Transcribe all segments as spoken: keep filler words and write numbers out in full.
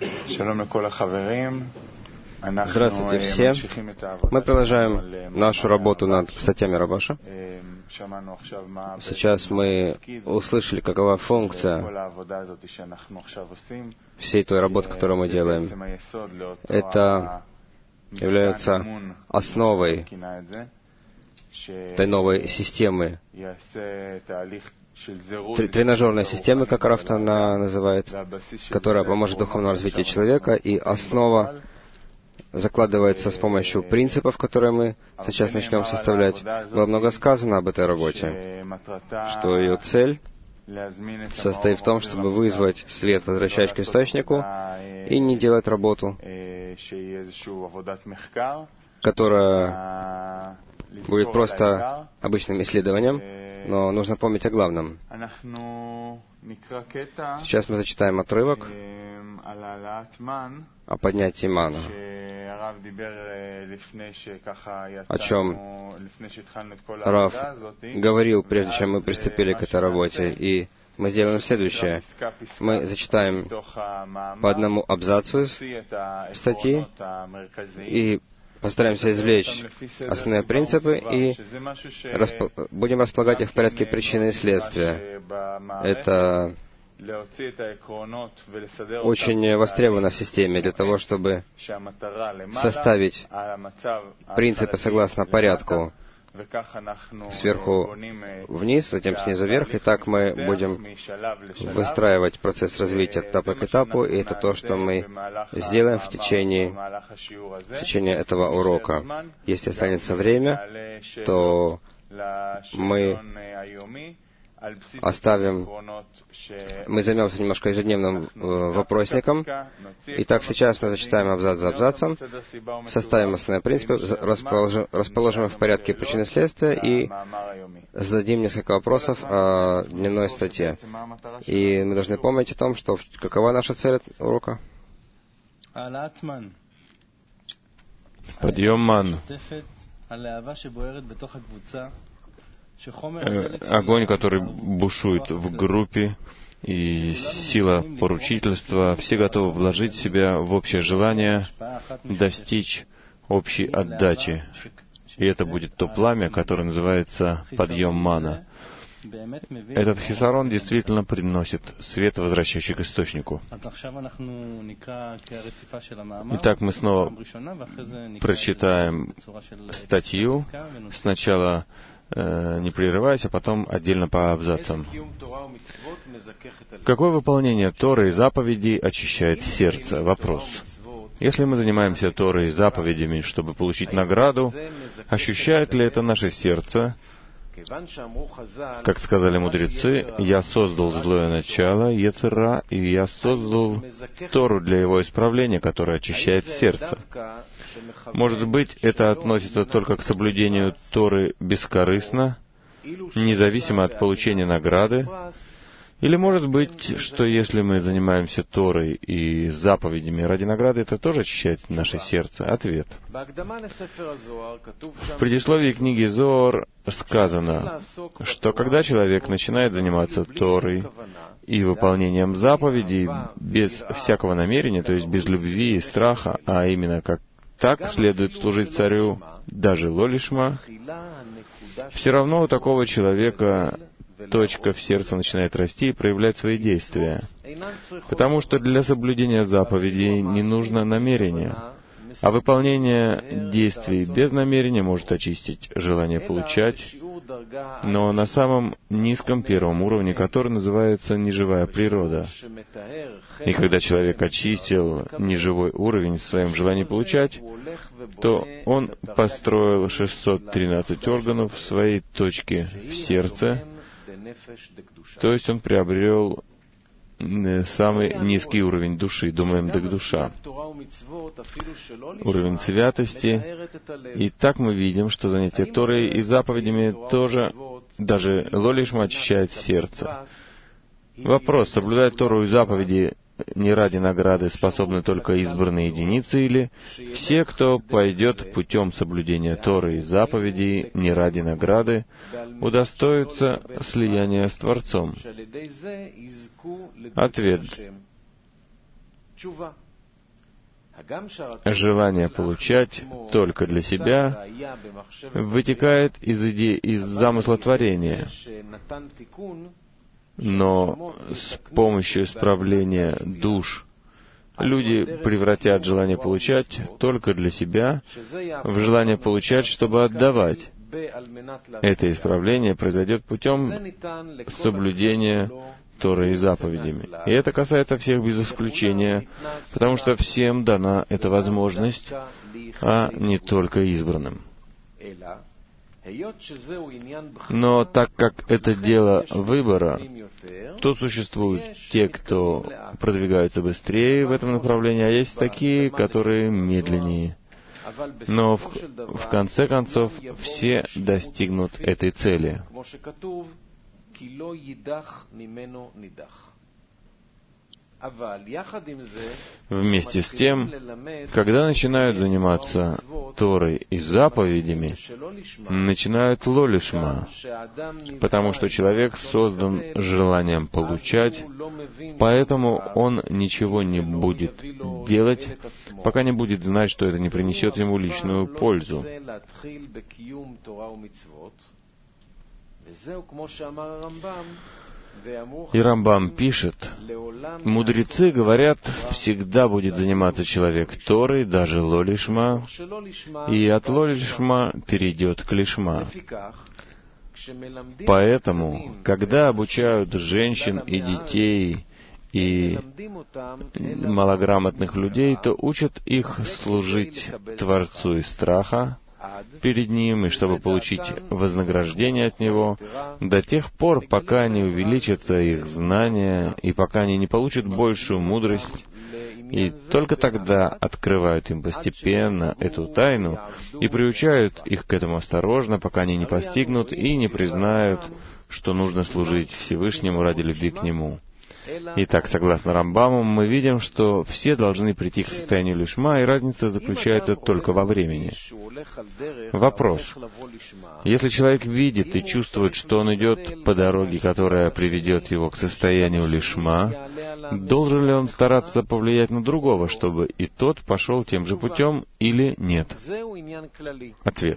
Здравствуйте всем. Мы продолжаем нашу работу над статьями Рабаша. Сейчас мы услышали, какова функция всей той работы, которую мы делаем. Это является основой той новой системы, тренажерной системы, как Раф она называет, которая поможет духовному развитию человека, и основа закладывается с помощью принципов, которые мы сейчас начнем составлять. Было много сказано об этой работе, что ее цель состоит в том, чтобы вызвать свет, возвращаясь к источнику, и не делать работу, которая будет просто обычным исследованием, но нужно помнить о главном. Сейчас мы зачитаем отрывок о поднятии мана, о чем Рав говорил, прежде чем мы приступили к этой работе. И мы сделаем следующее. Мы зачитаем по одному абзацу из статьи и постараемся извлечь основные принципы и расп... будем располагать их в порядке причины и следствия. Это очень востребовано в системе для того, чтобы составить принципы согласно порядку сверху вниз, затем снизу вверх, и так мы будем выстраивать процесс развития этапа к этапу, и это то, что мы сделаем в течение, в течение этого урока. Если останется время, то мы оставим, мы займемся немножко ежедневным вопросником. Итак, сейчас мы зачитаем абзац за абзацем, составим основные принципы, расположим, расположим их в порядке причины и следствия и зададим несколько вопросов о дневной статье. И мы должны помнить о том, что какова наша цель урока? Подъем ман. Огонь, который бушует в группе, и сила поручительства, все готовы вложить себя в общее желание достичь общей отдачи. И это будет то пламя, которое называется подъем мана. Этот хисарон действительно приносит свет, возвращающий к источнику. Итак, мы снова прочитаем статью. Сначала не прерываясь, а потом отдельно по абзацам. Какое выполнение Торы и заповедей очищает сердце? Вопрос. Если мы занимаемся Торой и заповедями, чтобы получить награду, ощущает ли это наше сердце? Как сказали мудрецы, «Я создал злое начало, Йецер ара, и я создал Тору для его исправления, которая очищает сердце». Может быть, это относится только к соблюдению Торы бескорыстно, независимо от получения награды? Или может быть, что если мы занимаемся Торой и заповедями ради награды, это тоже очищает наше сердце? Ответ. В предисловии книги Зоар сказано, что когда человек начинает заниматься Торой и выполнением заповедей без всякого намерения, то есть без любви и страха, а именно как так следует служить царю, даже лолишма, все равно у такого человека точка в сердце начинает расти и проявлять свои действия. Потому что для соблюдения заповедей не нужно намерения, а выполнение действий без намерения может очистить желание получать, но на самом низком первом уровне, который называется неживая природа. И когда человек очистил неживой уровень в своем желании получать, то он построил шестьсот тринадцать органов в своей точке в сердце, то есть он приобрел самый низкий уровень души, думаем, дек душа, уровень святости. И так мы видим, что занятие Торой и заповедями тоже, даже лолишма, очищает сердце. Вопрос, соблюдать Тору и заповеди не ради награды способны только избранные единицы, или все, кто пойдет путем соблюдения Торы и заповедей не ради награды, удостоятся слияния с Творцом? Ответ. Желание получать только для себя вытекает из идеи, из замысла творения. Но с помощью исправления душ люди превратят желание получать только для себя в желание получать, чтобы отдавать. Это исправление произойдет путем соблюдения Торой и заповедями. И это касается всех без исключения, потому что всем дана эта возможность, а не только избранным. Но так как это дело выбора, то существуют те, кто продвигаются быстрее в этом направлении, а есть такие, которые медленнее. Но в, в конце концов все достигнут этой цели. Вместе с тем, когда начинают заниматься Торой и заповедями, начинают лолишма, потому что человек создан желанием получать, поэтому он ничего не будет делать, пока не будет знать, что это не принесет ему личную пользу. И Рамбам пишет, мудрецы говорят, всегда будет заниматься человек Торой, даже лолишма, и от лолишма перейдет к лишма. Поэтому, когда обучают женщин и детей и малограмотных людей, то учат их служить Творцу из страха перед Ним, и чтобы получить вознаграждение от Него, до тех пор, пока не увеличатся их знания, и пока они не получат большую мудрость, и только тогда открывают им постепенно эту тайну и приучают их к этому осторожно, пока они не постигнут и не признают, что нужно служить Всевышнему ради любви к Нему. Итак, согласно Рамбаму, мы видим, что все должны прийти к состоянию лишма, и разница заключается только во времени. Вопрос. Если человек видит и чувствует, что он идет по дороге, которая приведет его к состоянию лишма, должен ли он стараться повлиять на другого, чтобы и тот пошел тем же путем, или нет? Ответ.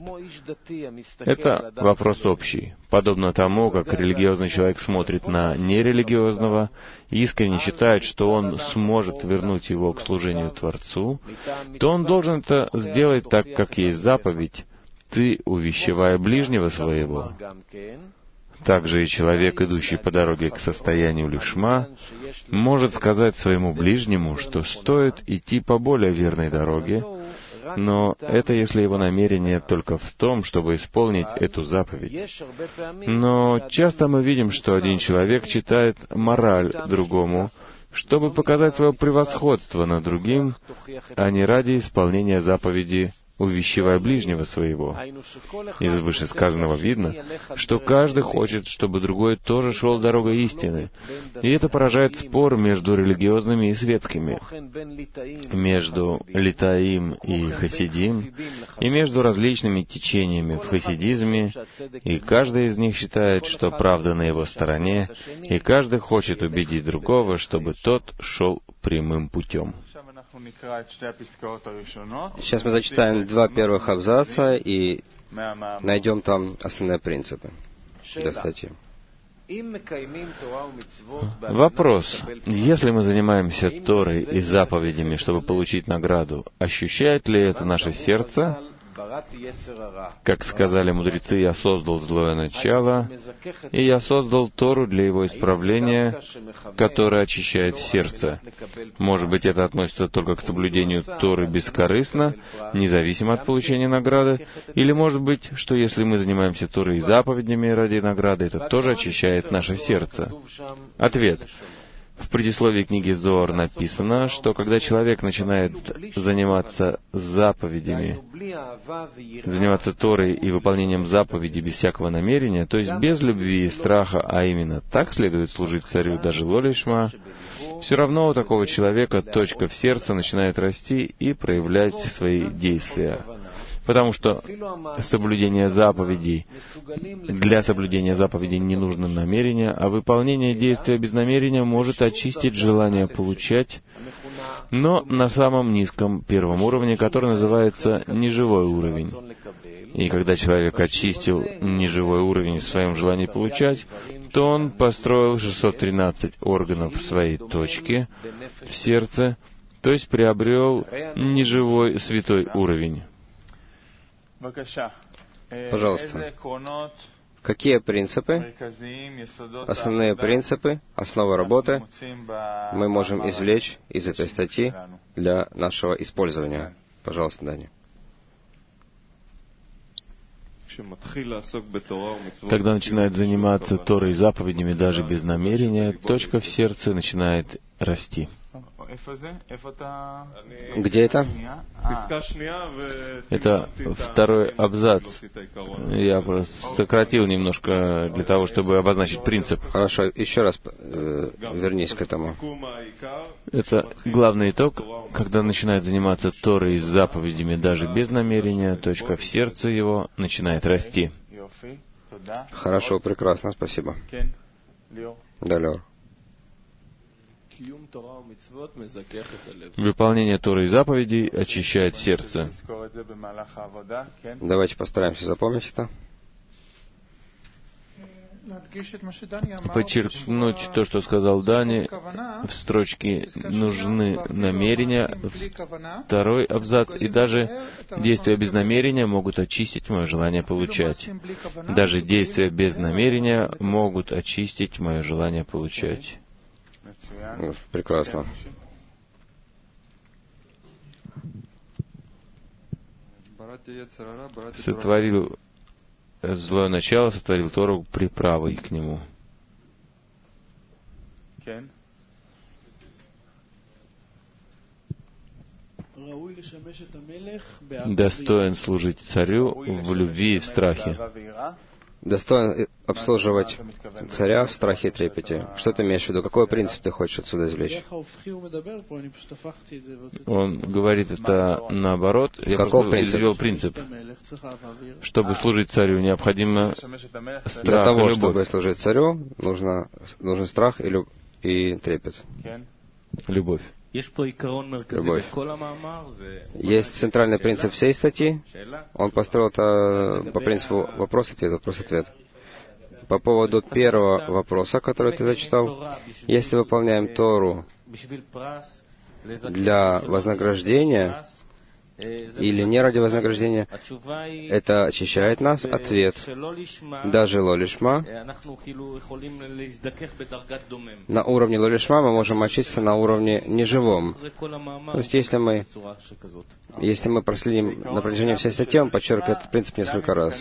Это вопрос общий. Подобно тому, как религиозный человек смотрит на нерелигиозного, искренне считает, что он сможет вернуть его к служению Творцу, то он должен это сделать так, как есть заповедь: «Ты увещевай ближнего своего». Также и человек, идущий по дороге к состоянию лишма, может сказать своему ближнему, что стоит идти по более верной дороге, но это если его намерение только в том, чтобы исполнить эту заповедь. Но часто мы видим, что один человек читает мораль другому, чтобы показать свое превосходство над другим, а не ради исполнения заповеди «Увещевай ближнего своего». Из вышесказанного видно, что каждый хочет, чтобы другой тоже шел дорогой истины, и это поражает спор между религиозными и светскими, между литаим и хасидим, и между различными течениями в хасидизме, и каждый из них считает, что правда на его стороне, и каждый хочет убедить другого, чтобы тот шел прямым путем. Сейчас мы зачитаем два первых абзаца и найдем там основные принципы для статьи. Вопрос. Если мы занимаемся Торой и заповедями, чтобы получить награду, ощущает ли это наше сердце? Как сказали мудрецы, «Я создал злое начало, и я создал Тору для его исправления, которое очищает сердце». Может быть, это относится только к соблюдению Торы бескорыстно, независимо от получения награды, или может быть, что если мы занимаемся Торой и заповедями ради награды, это тоже очищает наше сердце? Ответ. В предисловии книги Зоар написано, что когда человек начинает заниматься заповедями, заниматься Торой и выполнением заповедей без всякого намерения, то есть без любви и страха, а именно так следует служить царю даже лолишма, все равно у такого человека точка в сердце начинает расти и проявлять свои действия. Потому что соблюдение заповедей, для соблюдения заповедей не нужно намерение, а выполнение действия без намерения может очистить желание получать, но на самом низком первом уровне, который называется неживой уровень. И когда человек очистил неживой уровень в своем желании получать, то он построил шестьсот тринадцать органов в своей точке в сердце, то есть приобрел неживой святой уровень. Пожалуйста. Какие принципы, основные принципы, основа работы мы можем извлечь из этой статьи для нашего использования? Пожалуйста, Дани. Когда начинает заниматься Торой и заповедями даже без намерения, точка в сердце начинает расти. Где это? Это второй абзац. Я просто сократил немножко для того, чтобы обозначить принцип. Хорошо, еще раз э, вернись к этому. Это главный итог. Когда начинает заниматься Торой и заповедями даже без намерения, точка в сердце его начинает расти. Хорошо, прекрасно, спасибо. Да, Леор. Выполнение Торы и заповедей очищает сердце. Давайте постараемся запомнить это. Подчеркнуть то, что сказал Дани, в строчке «нужны намерения», второй абзац, и даже действия без намерения могут очистить мое желание получать. Даже действия без намерения могут очистить мое желание получать. Прекрасно. Сотворил злое начало, сотворил Тору приправой к нему. Достоин служить царю в любви и в страхе. Достоин обслуживать царя в страхе и трепете. Что ты имеешь в виду? Какой принцип ты хочешь отсюда извлечь? Он говорит это наоборот. Я Каков просто принцип? извел принцип. Чтобы служить царю, необходимо Для страх того, и чтобы любовь. служить царю, нужно, нужен страх и, люб... и трепет. Любовь. Любовь. Есть центральный принцип всей статьи. Он построил это по принципу вопрос-ответ, вопрос-ответ. По поводу первого вопроса, который ты зачитал, если выполняем Тору для вознаграждения или не ради вознаграждения, это очищает нас. Ответ. Даже лолишма. На уровне лолишма мы можем очиститься на уровне неживом. То есть, если мы, если мы проследим на протяжении всей статьи, он подчеркивает этот принцип несколько раз.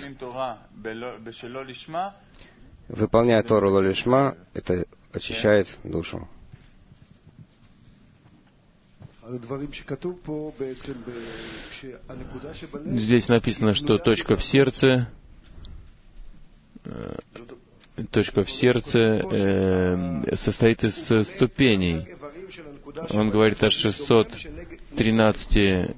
Выполняя Тору лолишма, это очищает душу. Здесь написано, что точка в сердце, точка в сердце э, состоит из ступеней. Он говорит о шестьсот тринадцати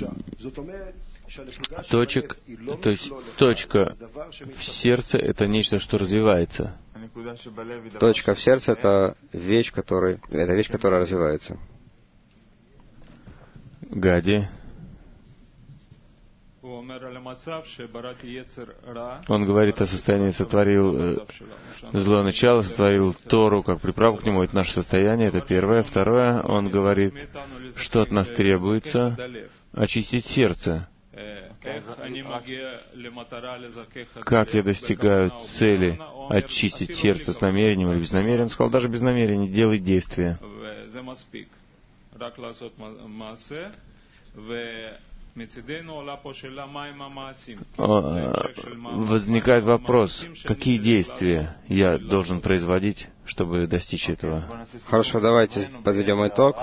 точек, то есть точка в сердце — это нечто, что развивается. Точка в сердце — это вещь, которая, это вещь, которая развивается. Гади. Он говорит о состоянии, сотворил э, злое начало, сотворил Тору как приправу к нему. Это наше состояние, это первое. Второе, он говорит, что от нас требуется очистить сердце. Как я достигаю цели очистить сердце с намерением или без намерения? Он сказал, даже без намерения делай действия. Возникает вопрос, какие действия я должен производить, чтобы достичь этого? Хорошо, давайте подведем итог.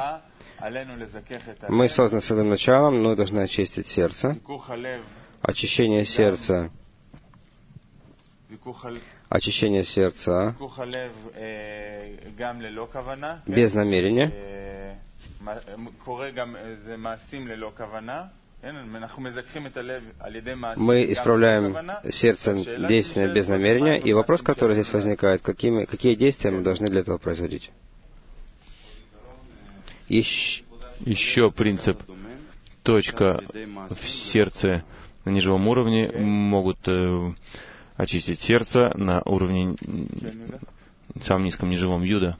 Мы созданы с этим началом, но должны очистить сердце. Очищение сердца. Очищение сердца без намерения. Мы исправляем сердце действиями без намерения. И вопрос, который здесь возникает, какими, какие действия мы должны для этого производить? Еще, еще принцип точка в сердце на нижнем уровне могут э, очистить сердце на уровне самом низком неживом юда.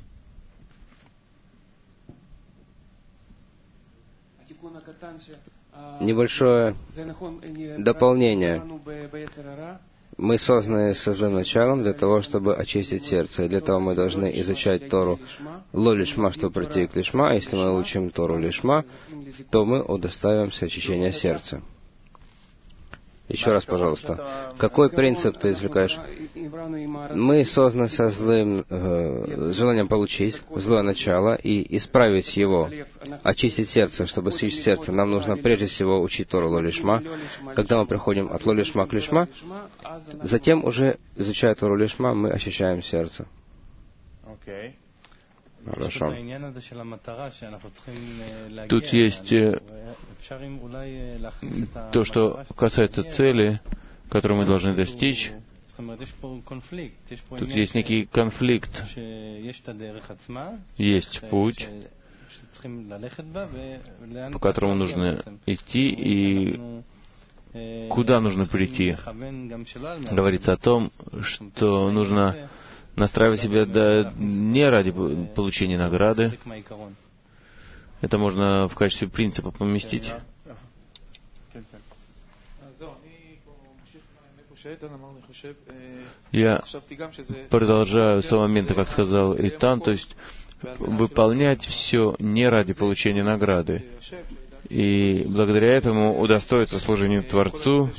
Небольшое дополнение. Мы созданы с злым началом для того, чтобы очистить сердце. И для этого мы должны изучать Тору Ло Лишма, чтобы прийти к Лишма. А если мы учим Тору Лишма, то мы удостоимся очищения сердца. Еще раз, пожалуйста. Какой принцип ты извлекаешь? Мы созданы со злым э, желанием получить злое начало и исправить его, очистить сердце. Чтобы очистить сердце, нам нужно прежде всего учить Тору Ло Лишма. Когда мы приходим от Ло Лишма к Лишма, затем уже, изучая Тору Лишма, мы очищаем сердце. Хорошо. Тут есть э, то, что касается цели, которую мы должны достичь. Тут есть некий конфликт. Есть путь, по которому нужно идти, и куда нужно прийти. Говорится о том, что нужно настраивать себя да, не ради получения награды. Это можно в качестве принципа поместить. Я продолжаю с того момента, как сказал Итан, то есть выполнять все не ради получения награды. И благодаря этому удостоиться служению Творцу.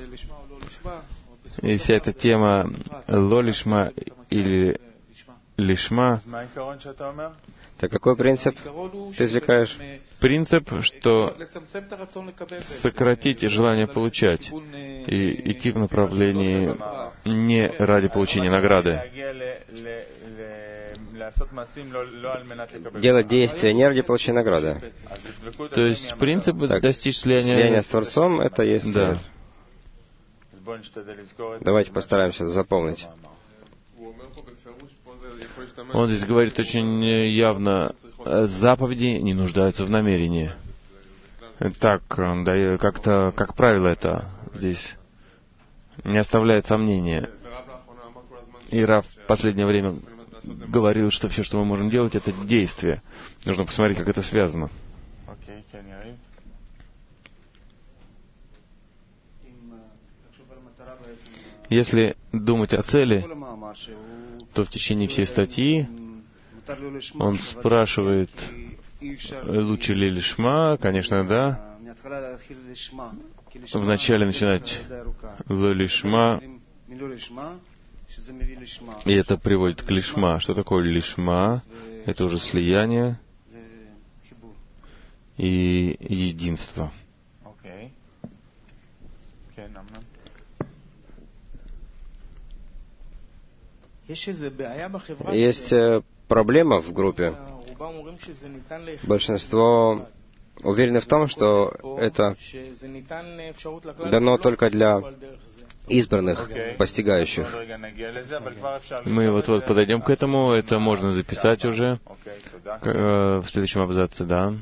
И вся эта тема Ло Лишма или Лишма. Так какой принцип ты извлекаешь? Принцип, что сократить желание получать и идти в направлении не ради получения награды. Делать действия не ради получения награды. То есть принцип достичь слияния... Слияние с Творцом — это есть цель. Да. Давайте постараемся это запомнить. Он здесь говорит очень явно, заповеди не нуждаются в намерении. Так, да, как-то, как правило, это здесь не оставляет сомнения. И Рав в последнее время говорил, что все, что мы можем делать, это действие. Нужно посмотреть, как это связано. Если думать о цели, то в течение всей статьи он спрашивает, лучше ли Лишма? Конечно, да. Вначале начинать Ло Лишма, и это приводит к Лишма. Что такое Лишма? Это уже слияние и единство. Есть проблема в группе. Большинство уверены в том, что это дано только для избранных, постигающих. Мы вот-вот подойдем к этому. Это можно записать уже в следующем абзаце, да.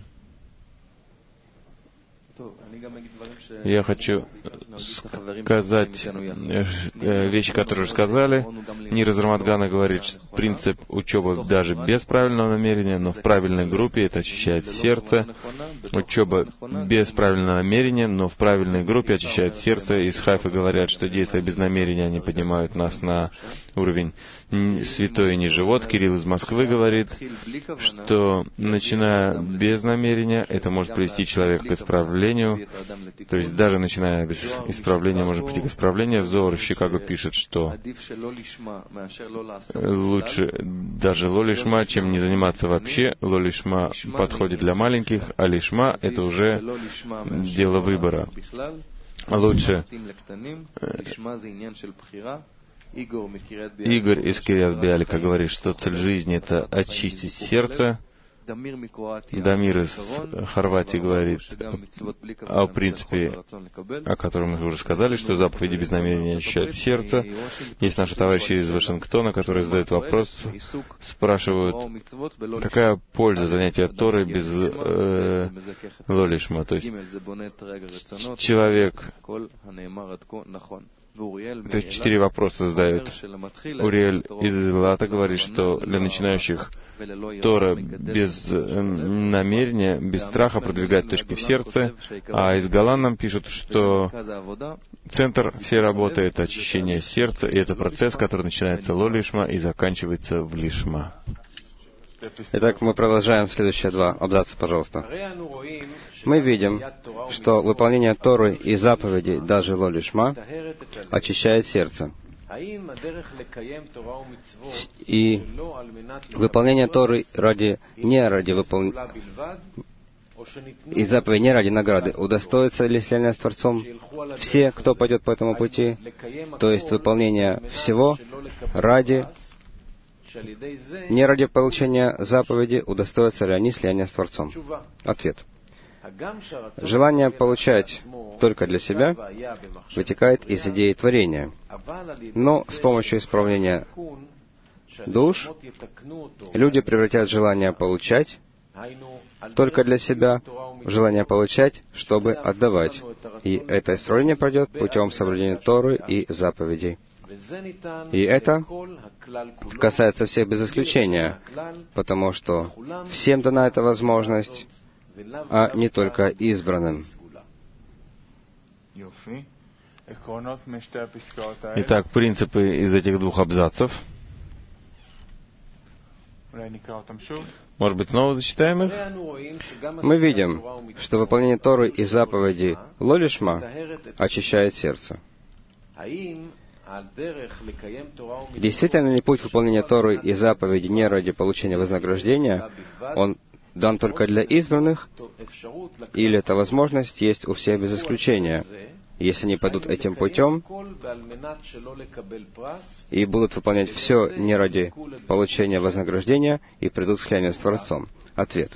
Я хочу сказать вещи, которые уже сказали. Нир из Рамадгана говорит, что принцип учебы даже без правильного намерения, но в правильной группе это очищает сердце. Учеба без правильного намерения, но в правильной группе очищает сердце. Из Хайфы говорят, что действия без намерения, они поднимают нас на уровень святой и не живот. Кирилл из Москвы говорит, что начиная без намерения, это может привести человека к исправлению. То есть даже начиная без исправления можно прийти к исправлению. Зор из Чикаго пишет, что лучше даже Ло Лишма, чем не заниматься вообще. Ло Лишма подходит для маленьких, а Лишма — это уже дело выбора. Лучше Игорь из Кирьят Биалика говорит, что цель жизни — это очистить сердце. Дамир из Хорватии говорит о принципе, о котором мы уже сказали, что заповеди без намерения ощущать в сердце. Есть наши товарищи из Вашингтона, которые задают вопрос, спрашивают, какая польза занятия Торой без э, лолишма, то есть человек... То есть четыре вопроса задают. Уриэль из Лата говорит, что для начинающих Тора без намерения, без страха продвигать точки в сердце, а из Галан нам пишут, что центр всей работы — это очищение сердца, и это процесс, который начинается лолишма и заканчивается в лишма. Итак, мы продолжаем следующие два абзаца, пожалуйста. Мы видим, что выполнение Торы и заповедей, даже лолишма, очищает сердце. И выполнение Торы ради, не ради выполнения, и заповедь не ради награды, удостоится ли слияния с Творцом все, кто пойдет по этому пути, то есть выполнение всего ради, не ради получения заповеди, удостоятся ли они слияния с Творцом? Ответ. Желание получать только для себя вытекает из идеи творения. Но с помощью исправления душ люди превратят желание получать только для себя в желание получать, чтобы отдавать. И это исправление пройдет путем соблюдения Торы и заповедей. И это касается всех без исключения, потому что всем дана эта возможность, а не только избранным. Итак, принципы из этих двух абзацев. Может быть, снова зачитаем их? Мы видим, что выполнение Торы и заповедей лолишма очищает сердце. Действительно ли путь выполнения Торы и заповеди не ради получения вознаграждения, он дан только для избранных, или эта возможность есть у всех без исключения, если они пойдут этим путем и будут выполнять все не ради получения вознаграждения и придут к слиянию с Творцом? Ответ.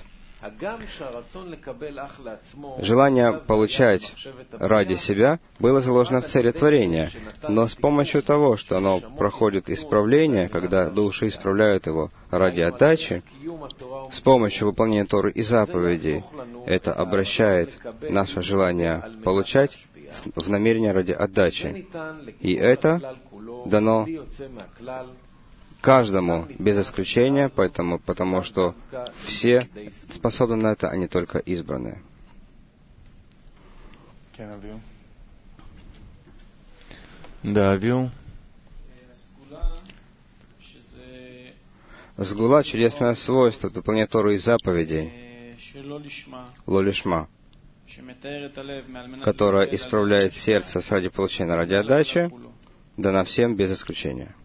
Желание получать ради себя было заложено в цели творения, но с помощью того, что оно проходит исправление, когда души исправляют его ради отдачи, с помощью выполнения Торы и заповедей, это обращает наше желание получать в намерение ради отдачи. И это дано каждому, без исключения, поэтому, потому что все способны на это, а не только избранные. Да, Авил. Сгула — чудесное свойство, выполнение Торы и заповедей, лолишма, которая исправляет сердце ради получения ради отдачи, дана всем без исключения.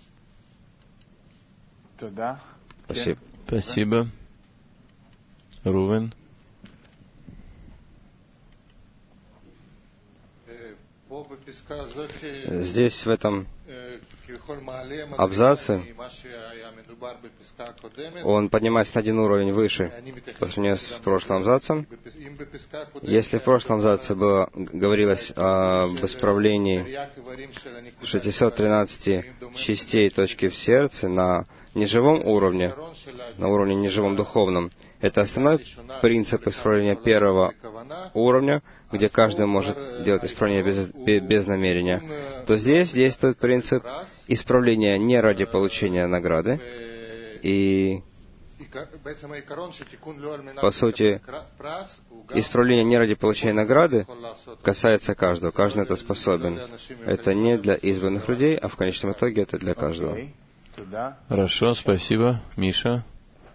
Спасибо. Спасибо. Рувен. Здесь, в этом абзаце, он поднимается на один уровень выше по сравнению с прошлым абзацем. Если в прошлом абзаце было, говорилось об исправлении шестисот тринадцати частей точки в сердце на неживом уровне, на уровне неживом духовном, это основной принцип исправления первого уровня, где каждый может делать исправление без, без намерения, то здесь действует принцип исправления не ради получения награды. И, по сути, исправление не ради получения награды касается каждого. Каждый на это способен. Это не для избранных людей, а в конечном итоге это для каждого. Хорошо, спасибо. Миша?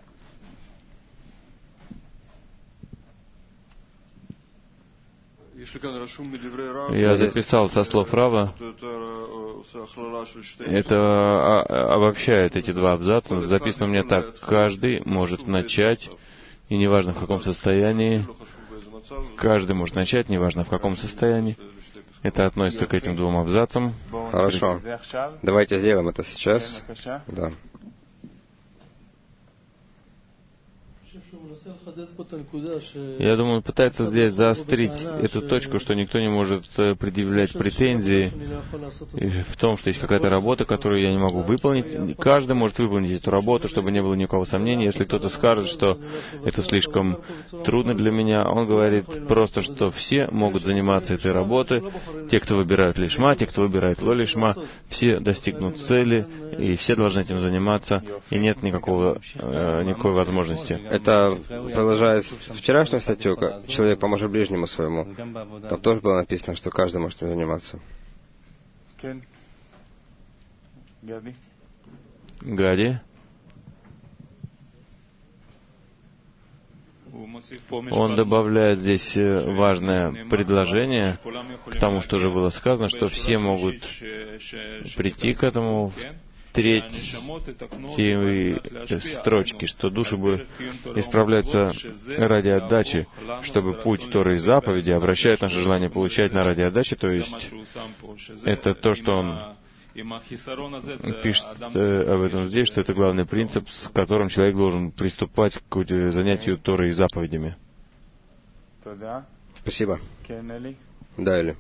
Я записал со слов Рава. Это обобщает эти два абзаца. Записано у меня так. Каждый может начать, и неважно в каком состоянии. Каждый может начать, неважно в каком состоянии. Это относится к этим двум абзацам. Хорошо. Давайте сделаем это сейчас. Да. Я думаю, он пытается здесь заострить эту точку, что никто не может предъявлять претензии в том, что есть какая-то работа, которую я не могу выполнить. Каждый может выполнить эту работу, чтобы не было никакого сомнения. Если кто-то скажет, что это слишком трудно для меня, он говорит просто, что все могут заниматься этой работой. Те, кто выбирают лишма, те, кто выбирает ло лишма, все достигнут цели, и все должны этим заниматься, и нет никакого, э, никакой возможности. Это продолжает вчерашнюю статью «Человек поможет ближнему своему». Там тоже было написано, что каждый может этим заниматься. Гади. Он добавляет здесь важное предложение к тому, что уже было сказано, что все могут прийти к этому в третьей строчке, что души бы исправляются ради отдачи, чтобы путь Торы и заповеди обращает наше желание получать на ради отдачи, то есть это то, что он пишет э, об этом здесь, что это главный принцип, с которым человек должен приступать к занятию Торой и заповедями. Спасибо. Да, Эли.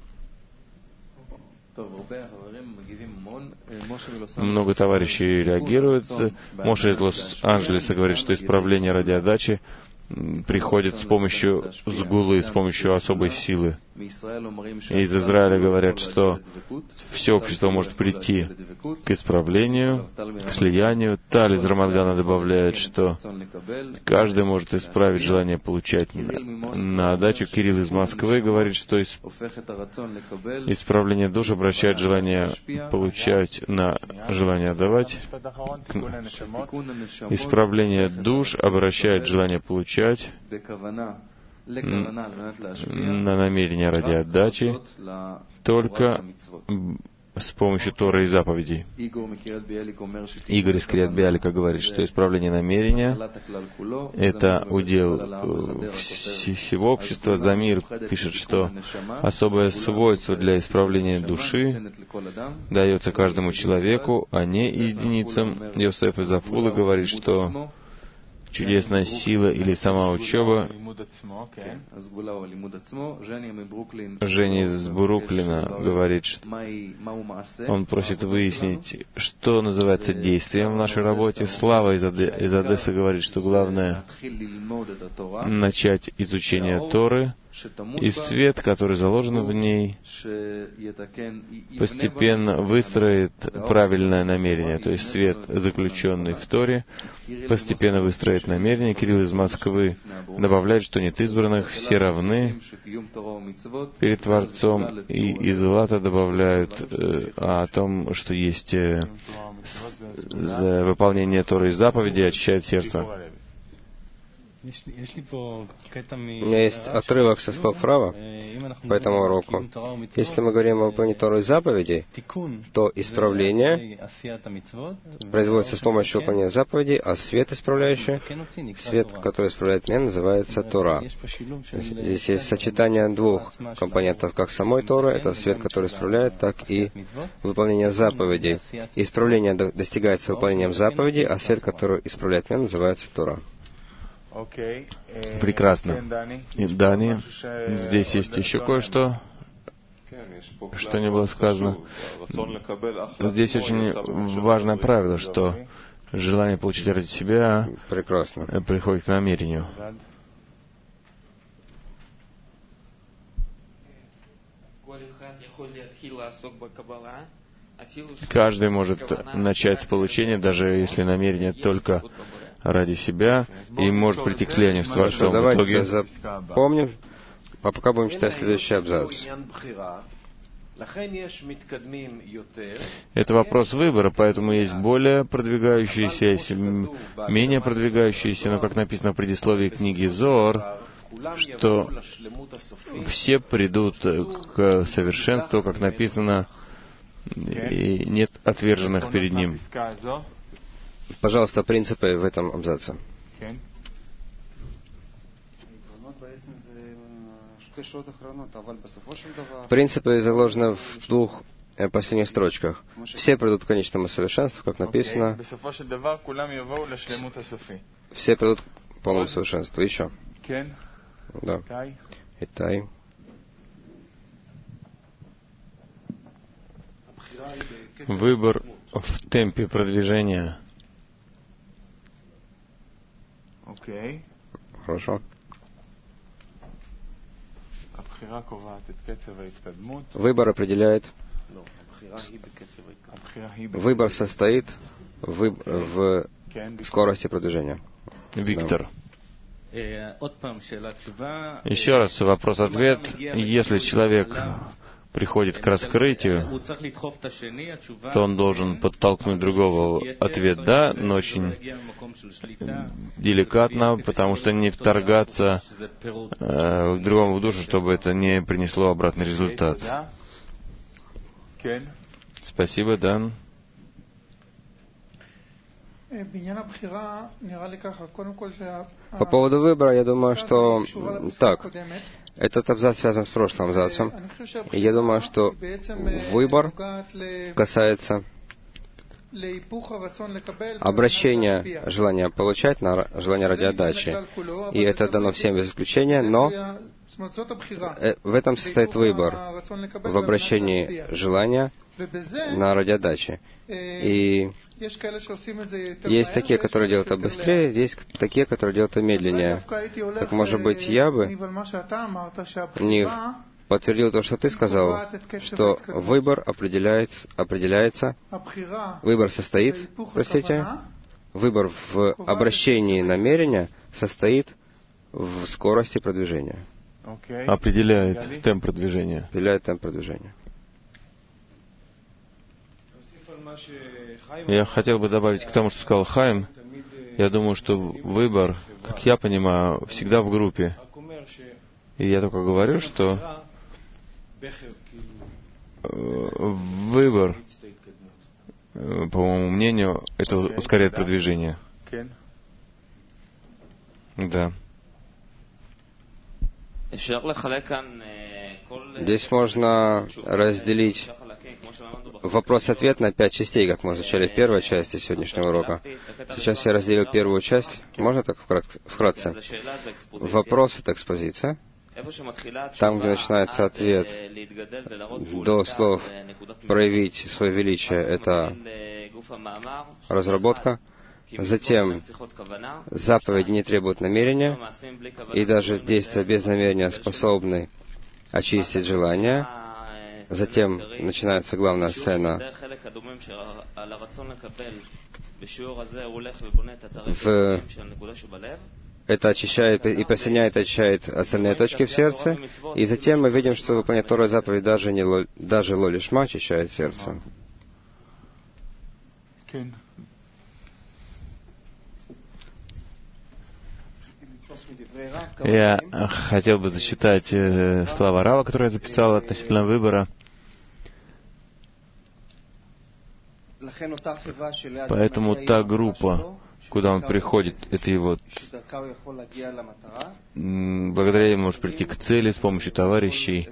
Много товарищей реагируют. Моше из Лос-Анджелеса говорит, что исправление ради отдачи приходит с помощью сгулы, с помощью особой силы. И из Израиля говорят, что все общество может прийти к исправлению, к слиянию. Таль из Рамадгана добавляет, что каждый может исправить желание получать на отдачу. Кирилл из Москвы говорит, что исправление душ обращает желание получать на желание отдавать. Исправление душ обращает желание получать на намерение ради отдачи только с помощью Торы и заповедей. Игорь из Криат-Биалика говорит, что исправление намерения — это удел всего общества. Замир пишет, что особое свойство для исправления души дается каждому человеку, а не единицам. Йосеф из Афулы говорит, что чудесная сила или сама учеба. Женя из Бруклина говорит, что он просит выяснить, что называется действием в нашей работе. Слава из, Оде... из Одессы говорит, что главное начать изучение Торы, и свет, который заложен в ней, постепенно выстроит правильное намерение. То есть свет, заключенный в Торе, постепенно выстроит намерение. Кирилл из Москвы добавляет, что нет избранных, все равны перед Творцом. И из Лата добавляют э, о том, что есть э, за выполнение Торы и заповедей очищает сердце. У меня есть отрывок со слов Рава по этому уроку. Если мы говорим о выполнении Торы и заповедей, то исправление производится с помощью выполнения заповедей, а свет исправляющий, свет, который исправляет меня, называется Тора. Здесь есть сочетание двух компонентов, как самой Торы, это свет, который исправляет, так и выполнение заповедей. Исправление достигается выполнением заповедей, а свет, который исправляет меня, называется Тора. Прекрасно. И Дани, здесь есть еще кое-что, что не было сказано. Здесь очень важное правило, что желание получить ради себя Прекрасно. приходит к намерению. Каждый может начать с получения, даже если намерение только ради себя, и может прийти к слиянию с Творцом. Давайте в итоге запомним, а пока будем читать следующий абзац. Это вопрос выбора, поэтому есть более продвигающиеся, есть менее продвигающиеся, но, как написано в предисловии книги Зоар, что все придут к совершенству, как написано, и нет отверженных перед ним. Пожалуйста, принципы в этом абзаце. Принципы заложены в двух последних строчках. Все придут к конечному совершенству, как написано. Все придут полному совершенству. Еще. Да. Итай. Выбор в темпе продвижения. Хорошо. Выбор определяет. Выбор состоит в, в скорости продвижения. Виктор. Еще раз вопрос-ответ. Если человек приходит к раскрытию, то он должен подтолкнуть другого. Ответ «да», но очень деликатно, потому что не вторгаться э, в другому в душу, чтобы это не принесло обратный результат. Спасибо, Дан. По поводу выбора, я думаю, что так, этот абзац связан с прошлым абзацем. И я думаю, что выбор касается обращения желания получать на желание ради отдачи. И это дано всем без исключения, но в этом состоит выбор, в обращении желания на ради отдачи. И есть такие, которые делают это быстрее, есть такие, которые делают это медленнее. Так, может быть, я бы не подтвердил то, что ты сказал, что выбор определяет, определяется, выбор состоит, простите, выбор в обращении намерения состоит в скорости продвижения. Определяет темп продвижения. Определяет темп продвижения. Я хотел бы добавить к тому, что сказал Хаим. Я думаю, что выбор, как я понимаю, всегда в группе. И я только говорю, что выбор, по моему мнению, это ускоряет продвижение. Да. Здесь можно разделить вопрос-ответ на пять частей, как мы изучали в первой части сегодняшнего урока. Сейчас я разделил первую часть. Можно так вкратце? Вопрос — это экспозиция. Там, где начинается ответ, до слов «проявить свое величие» — это разработка. Затем заповеди не требуют намерения, и даже действия без намерения способны очистить желание. Затем начинается главная сцена. В... Это очищает и присоединяет, очищает остальные точки в сердце. И затем мы видим, что выполнять вторую заповедь даже, не ло... даже ло-лишма очищает сердце. Я хотел бы зачитать э, слова Рава, которые я записал относительно выбора. Поэтому та группа, куда он приходит, это его... Благодаря ему может прийти к цели с помощью товарищей,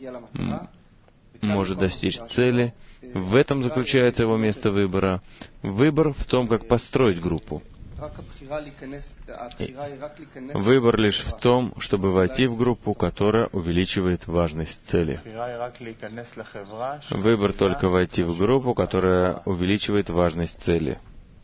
может достичь цели. В этом заключается его место выбора. Выбор в том, как построить группу. Выбор лишь в том, чтобы войти в группу, которая увеличивает важность цели. Выбор только войти в группу, которая увеличивает важность цели.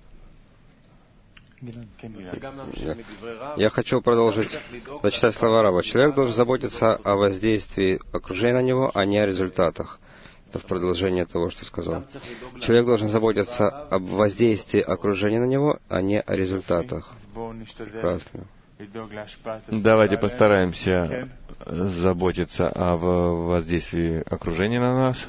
Я хочу продолжить зачитать слова Рава. Человек должен заботиться о воздействии окружения на него, а не о результатах. Это в продолжение того, что сказал. Человек должен заботиться об воздействии окружения на него, а не о результатах. Прекрасно. Давайте постараемся заботиться о воздействии окружения на нас.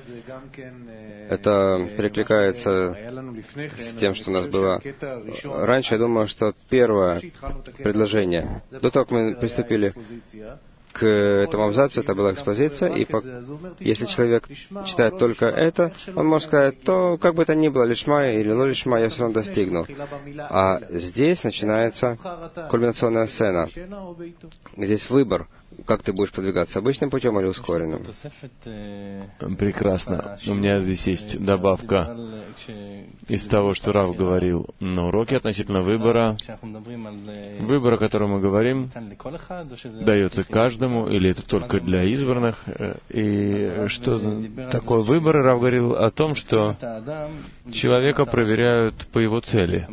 Это перекликается с тем, что у нас было раньше. Я думаю, что первое предложение, до того, как мы приступили к этому абзацу, это была экспозиция, и по... если человек читает только это, он может сказать, то как бы это ни было, лишма или ло лишма, я все равно достигнул. А здесь начинается кульминационная сцена. Здесь выбор, как ты будешь продвигаться, обычным путем или ускоренным? Прекрасно. У меня здесь есть добавка из того, что Рав говорил на уроке относительно выбора. Выбор, о котором мы говорим, дается каждому, или это только для избранных. И что такое выбор? Рав говорил о том, что человека проверяют по его цели.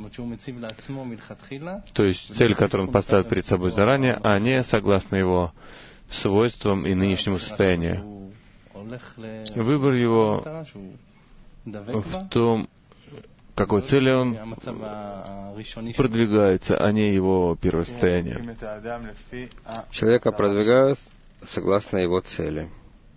То есть цель, которую он поставит перед собой заранее, а не согласно его свойствам и нынешнему состоянию. Выбор его в том, к какой цели он продвигается, а не его первое состояние. Человека продвигают согласно его цели.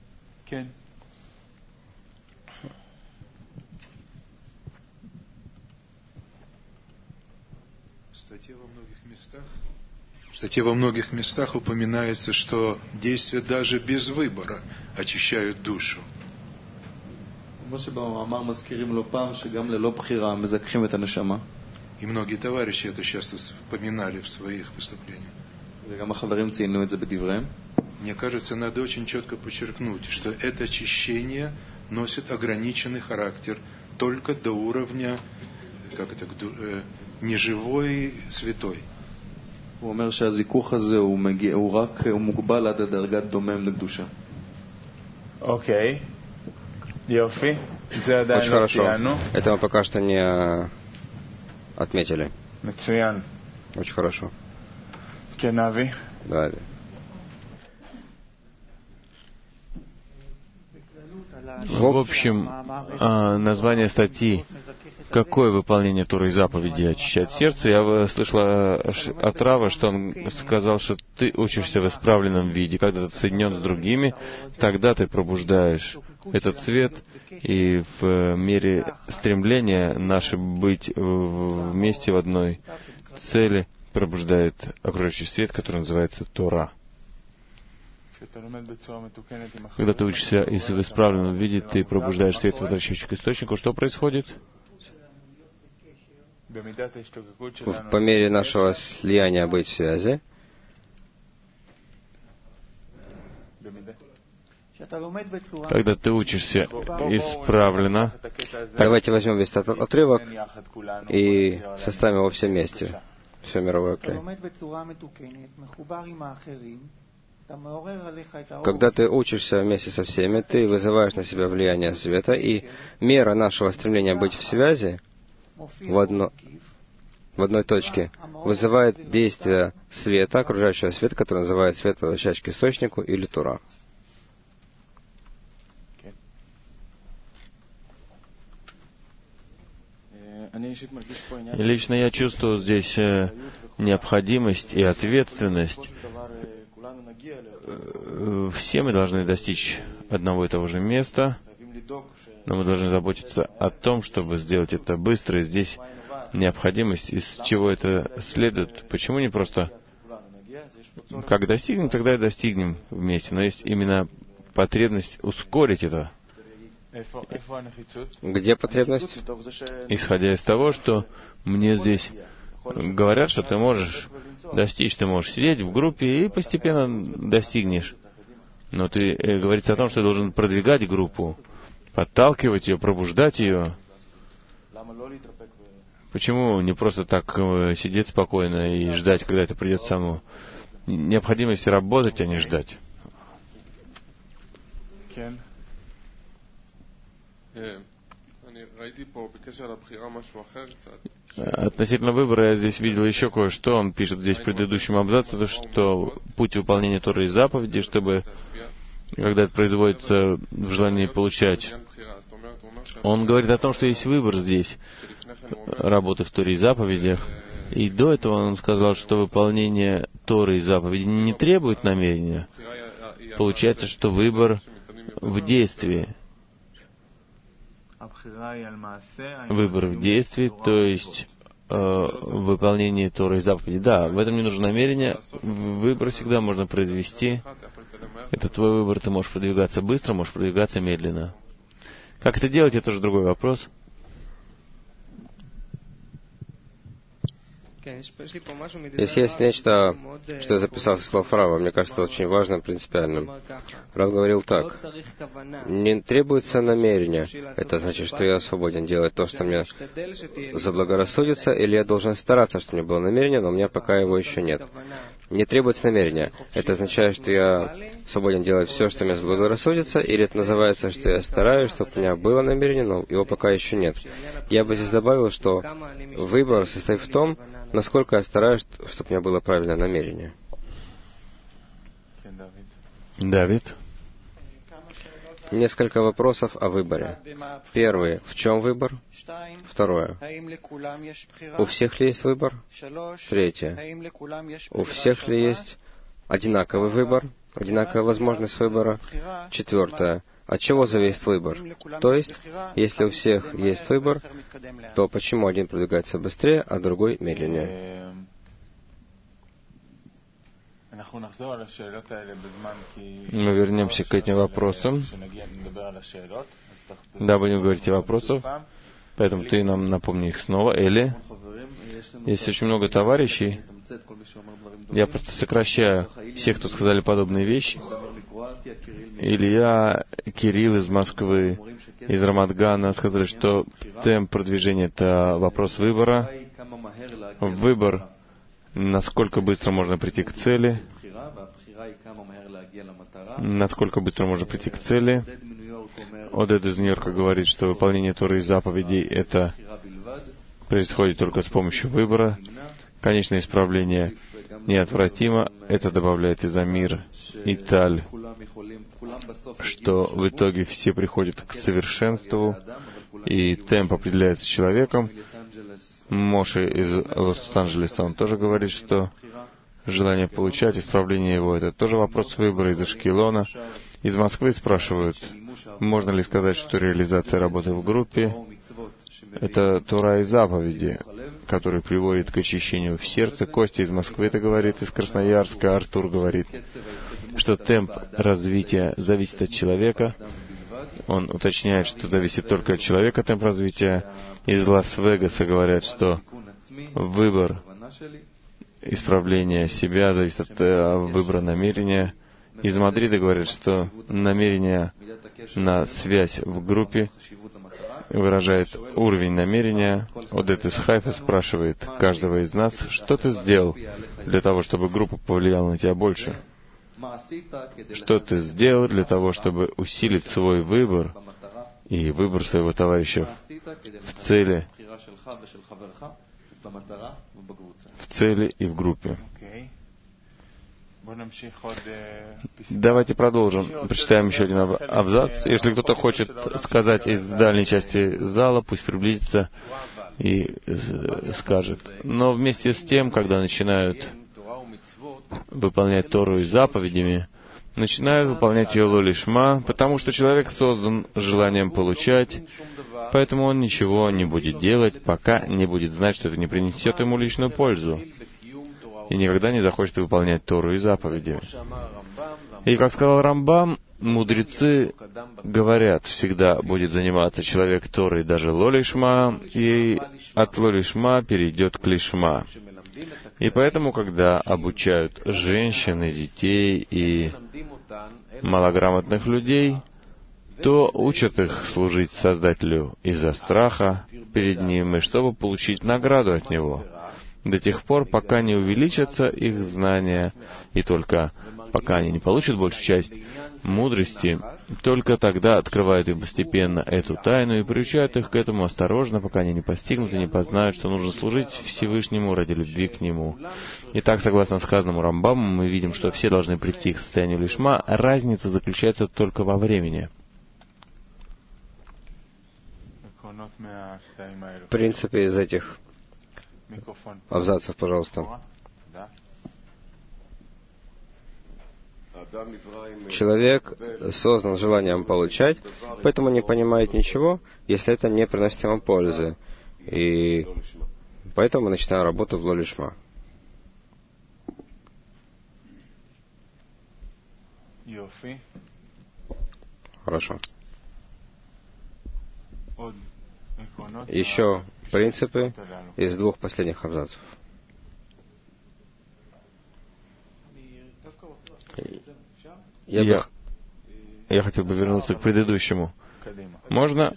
В статье во многих местах упоминается, что действия даже без выбора очищают душу. И многие товарищи это часто вспоминали в своих выступлениях. Мне кажется, надо очень четко подчеркнуть, что это очищение носит ограниченный характер только до уровня, как это, неживой святой. הוא אומר שהזיכוך הזה הוא מגיע, הוא רק, הוא מוגבל עד הדרגת דומם לקדושה. אוקיי. יופי. זה עדיין לא ציינו. Это мы пока что не отметили. מצוין. Очень хорошо. כן, אבי. Да. В общем, название статьи «Какое выполнение Торы и заповедей очищает сердце?» Я слышала от Рава, что он сказал, что ты учишься в исправленном виде. Когда ты соединен с другими, тогда ты пробуждаешь этот свет, и в мере стремления наше быть вместе в одной цели пробуждает окружающий свет, который называется Тора. Когда ты учишься и в исправленном виде, ты пробуждаешь свет, возвращающий к источнику. Что происходит? По мере нашего слияния быть в связи, когда ты учишься исправленно, давайте возьмем весь этот отрывок и составим его все вместе, все мировое клей. Когда ты учишься вместе со всеми, ты вызываешь на себя влияние света, и мера нашего стремления быть в связи в, одно, в одной точке вызывает действие света, окружающего света, который называет свет, возвращающий к источнику, или Тора. Лично я чувствую здесь необходимость и ответственность. Все мы должны достичь одного и того же места, но мы должны заботиться о том, чтобы сделать это быстро. И здесь необходимость, из чего это следует. Почему не просто как достигнем, тогда и достигнем вместе. Но есть именно потребность ускорить это. Где потребность? Исходя из того, что мне здесь говорят, что ты можешь достичь, ты можешь сидеть в группе и постепенно достигнешь. Но ты э, говорится о том, что ты должен продвигать группу, подталкивать ее, пробуждать ее. Почему не просто так э, сидеть спокойно и ждать, когда это придет само? Необходимость работать, а не ждать. Относительно выбора я здесь видел еще кое-что. Он пишет здесь в предыдущем абзаце, что путь выполнения Торы и заповедей, чтобы, когда это производится в желании получать, он говорит о том, что есть выбор здесь, работы в Торе и заповедях. И до этого он сказал, что выполнение Торы и заповедей не требует намерения. Получается, что выбор в действии. Выбор в действии, то есть э, выполнение Торы и заповедей. Да, в этом не нужно намерение. Выбор всегда можно произвести. Это твой выбор, ты можешь продвигаться быстро, можешь продвигаться медленно. Как это делать, это уже другой вопрос. Здесь есть нечто, что я записал со слов Рава, мне кажется, очень важным, принципиальным. Рав говорил так: не требуется намерения. Это значит, что я свободен делать то, что мне заблагорассудится, или я должен стараться, чтобы у меня было намерение, но у меня пока его еще нет. Не требуется намерения. Это означает, что я свободен делать все, что мне заблагорассудится, или это называется, что я стараюсь, чтобы у меня было намерение, но его пока еще нет. Я бы здесь добавил, что выбор состоит в том, насколько я стараюсь, чтобы у меня было правильное намерение. Давид. Несколько вопросов о выборе. Первый. В чем выбор? Второе. У всех ли есть выбор? Третье. У всех ли есть одинаковый выбор? Одинаковая возможность выбора? Четвертое. От чего зависит выбор? То есть, если у всех есть выбор, то почему один продвигается быстрее, а другой медленнее? Мы вернемся к этим вопросам. Да, будем говорить о вопросах, поэтому ты нам напомни их снова. Эли, есть очень много товарищей. Я просто сокращаю всех, кто сказали подобные вещи. Илья, Кирилл из Москвы, из Рамадгана сказали, что темп продвижения — это вопрос выбора. Выбор, насколько быстро можно прийти к цели, насколько быстро можно прийти к цели. Одед из Нью-Йорка говорит, что выполнение Торы и заповедей — это происходит только с помощью выбора. Конечное исправление неотвратимо. Это добавляет Изамир и Таль, что в итоге все приходят к совершенству, и темп определяется человеком. Моше из Лос-Анджелеса, он тоже говорит, что желание получать, исправление его — это тоже вопрос выбора. Из Ашкелона. Из Москвы спрашивают, можно ли сказать, что реализация работы в группе — это Тора и заповеди, которые приводят к очищению в сердце. Костя из Москвы это говорит, из Красноярска Артур говорит, что темп развития зависит от человека. Он уточняет, что зависит только от человека темп развития. Из Лас-Вегаса говорят, что выбор исправления себя зависит от э, выбора намерения. Из Мадрида говорят, что намерение на связь в группе выражает уровень намерения. Одет из Хайфа спрашивает каждого из нас, что ты сделал для того, чтобы группа повлияла на тебя больше? Что ты сделал для того, чтобы усилить свой выбор и выбор своего товарища в цели, в цели и в группе? Давайте продолжим. Прочитаем еще один абзац. Если кто-то хочет сказать из дальней части зала, пусть приблизится и скажет. Но вместе с тем, когда начинают выполнять Тору и заповедями, начинают выполнять ее ло-лишма, потому что человек создан желанием получать, поэтому он ничего не будет делать, пока не будет знать, что это не принесет ему личную пользу, и никогда не захочет выполнять Тору и заповеди. И, как сказал Рамбам, мудрецы говорят, всегда будет заниматься человек Торой даже ло-лишма, и от ло-лишма перейдет к лишма. И поэтому, когда обучают женщин и детей и малограмотных людей, то учат их служить Создателю из-за страха перед Ним, и чтобы получить награду от Него, до тех пор, пока не увеличатся их знания, и только пока они не получат большую часть мудрости, только тогда открывают им постепенно эту тайну и приучают их к этому осторожно, пока они не постигнут и не познают, что нужно служить Всевышнему ради любви к Нему. Итак, согласно сказанному Рамбаму, мы видим, что все должны прийти к состоянию лишма, разница заключается только во времени. В принципе, из этих абзацев, пожалуйста. Человек создан желанием получать, поэтому не понимает ничего, если это не приносит ему пользы. И поэтому мы начинаем работу в ло-лишма. Хорошо. Еще принципы из двух последних абзацев. Я, я, бы... я хотел бы вернуться к предыдущему. Можно?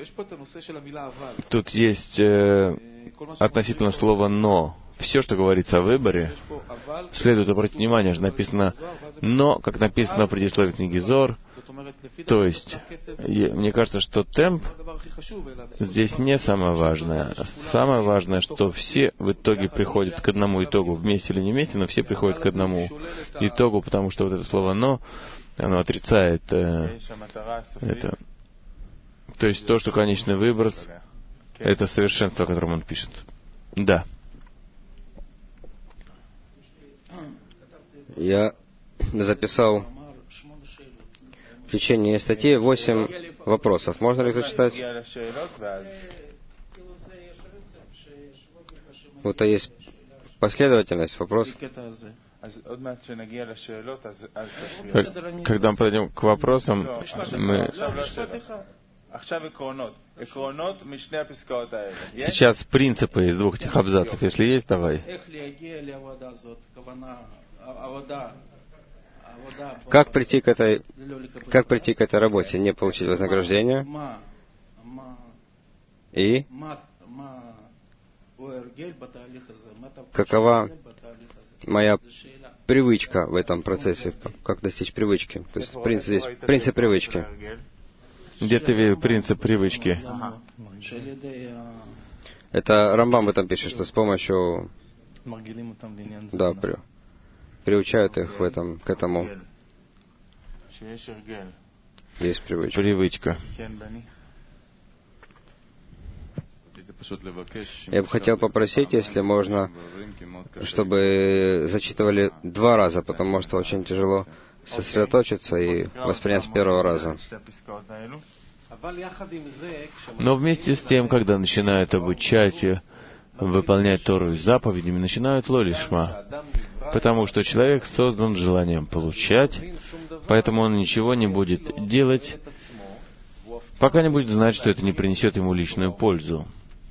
Тут есть э, относительно слова «но». Все, что говорится о выборе, следует обратить внимание, что написано «но», как написано в предисловии книги Зор. То есть, я, мне кажется, что темп здесь не самое важное. Самое важное, что все в итоге приходят к одному итогу, вместе или не вместе, но все приходят к одному итогу, потому что вот это слово «но», оно отрицает э, это. То есть то, что конечный выброс, это совершенство, о котором он пишет. Да. Я записал в течение статьи восемь вопросов. Можно ли зачитать? Вот то есть последовательность вопросов. Когда мы подойдем к вопросам, мы... Сейчас принципы из двух этих абзацев, если есть, давай. Как прийти к этой, как прийти к этой работе, не получить вознаграждение? И какова моя привычка в этом процессе? Как достичь привычки? То есть принцип здесь, принцип привычки. Где ты видишь принцип привычки? Это Рамбам в этом пишет, что с помощью... Да, при, приучают их в этом, к этому. Есть привычка. Привычка. Я бы хотел попросить, если можно, чтобы зачитывали два раза, потому что очень тяжело сосредоточиться и воспринять с первого раза. Но вместе с тем, когда начинают обучать и выполнять Тору и заповедями, начинают лолишма, потому что человек создан желанием получать, поэтому он ничего не будет делать, пока не будет знать, что это не принесет ему личную пользу.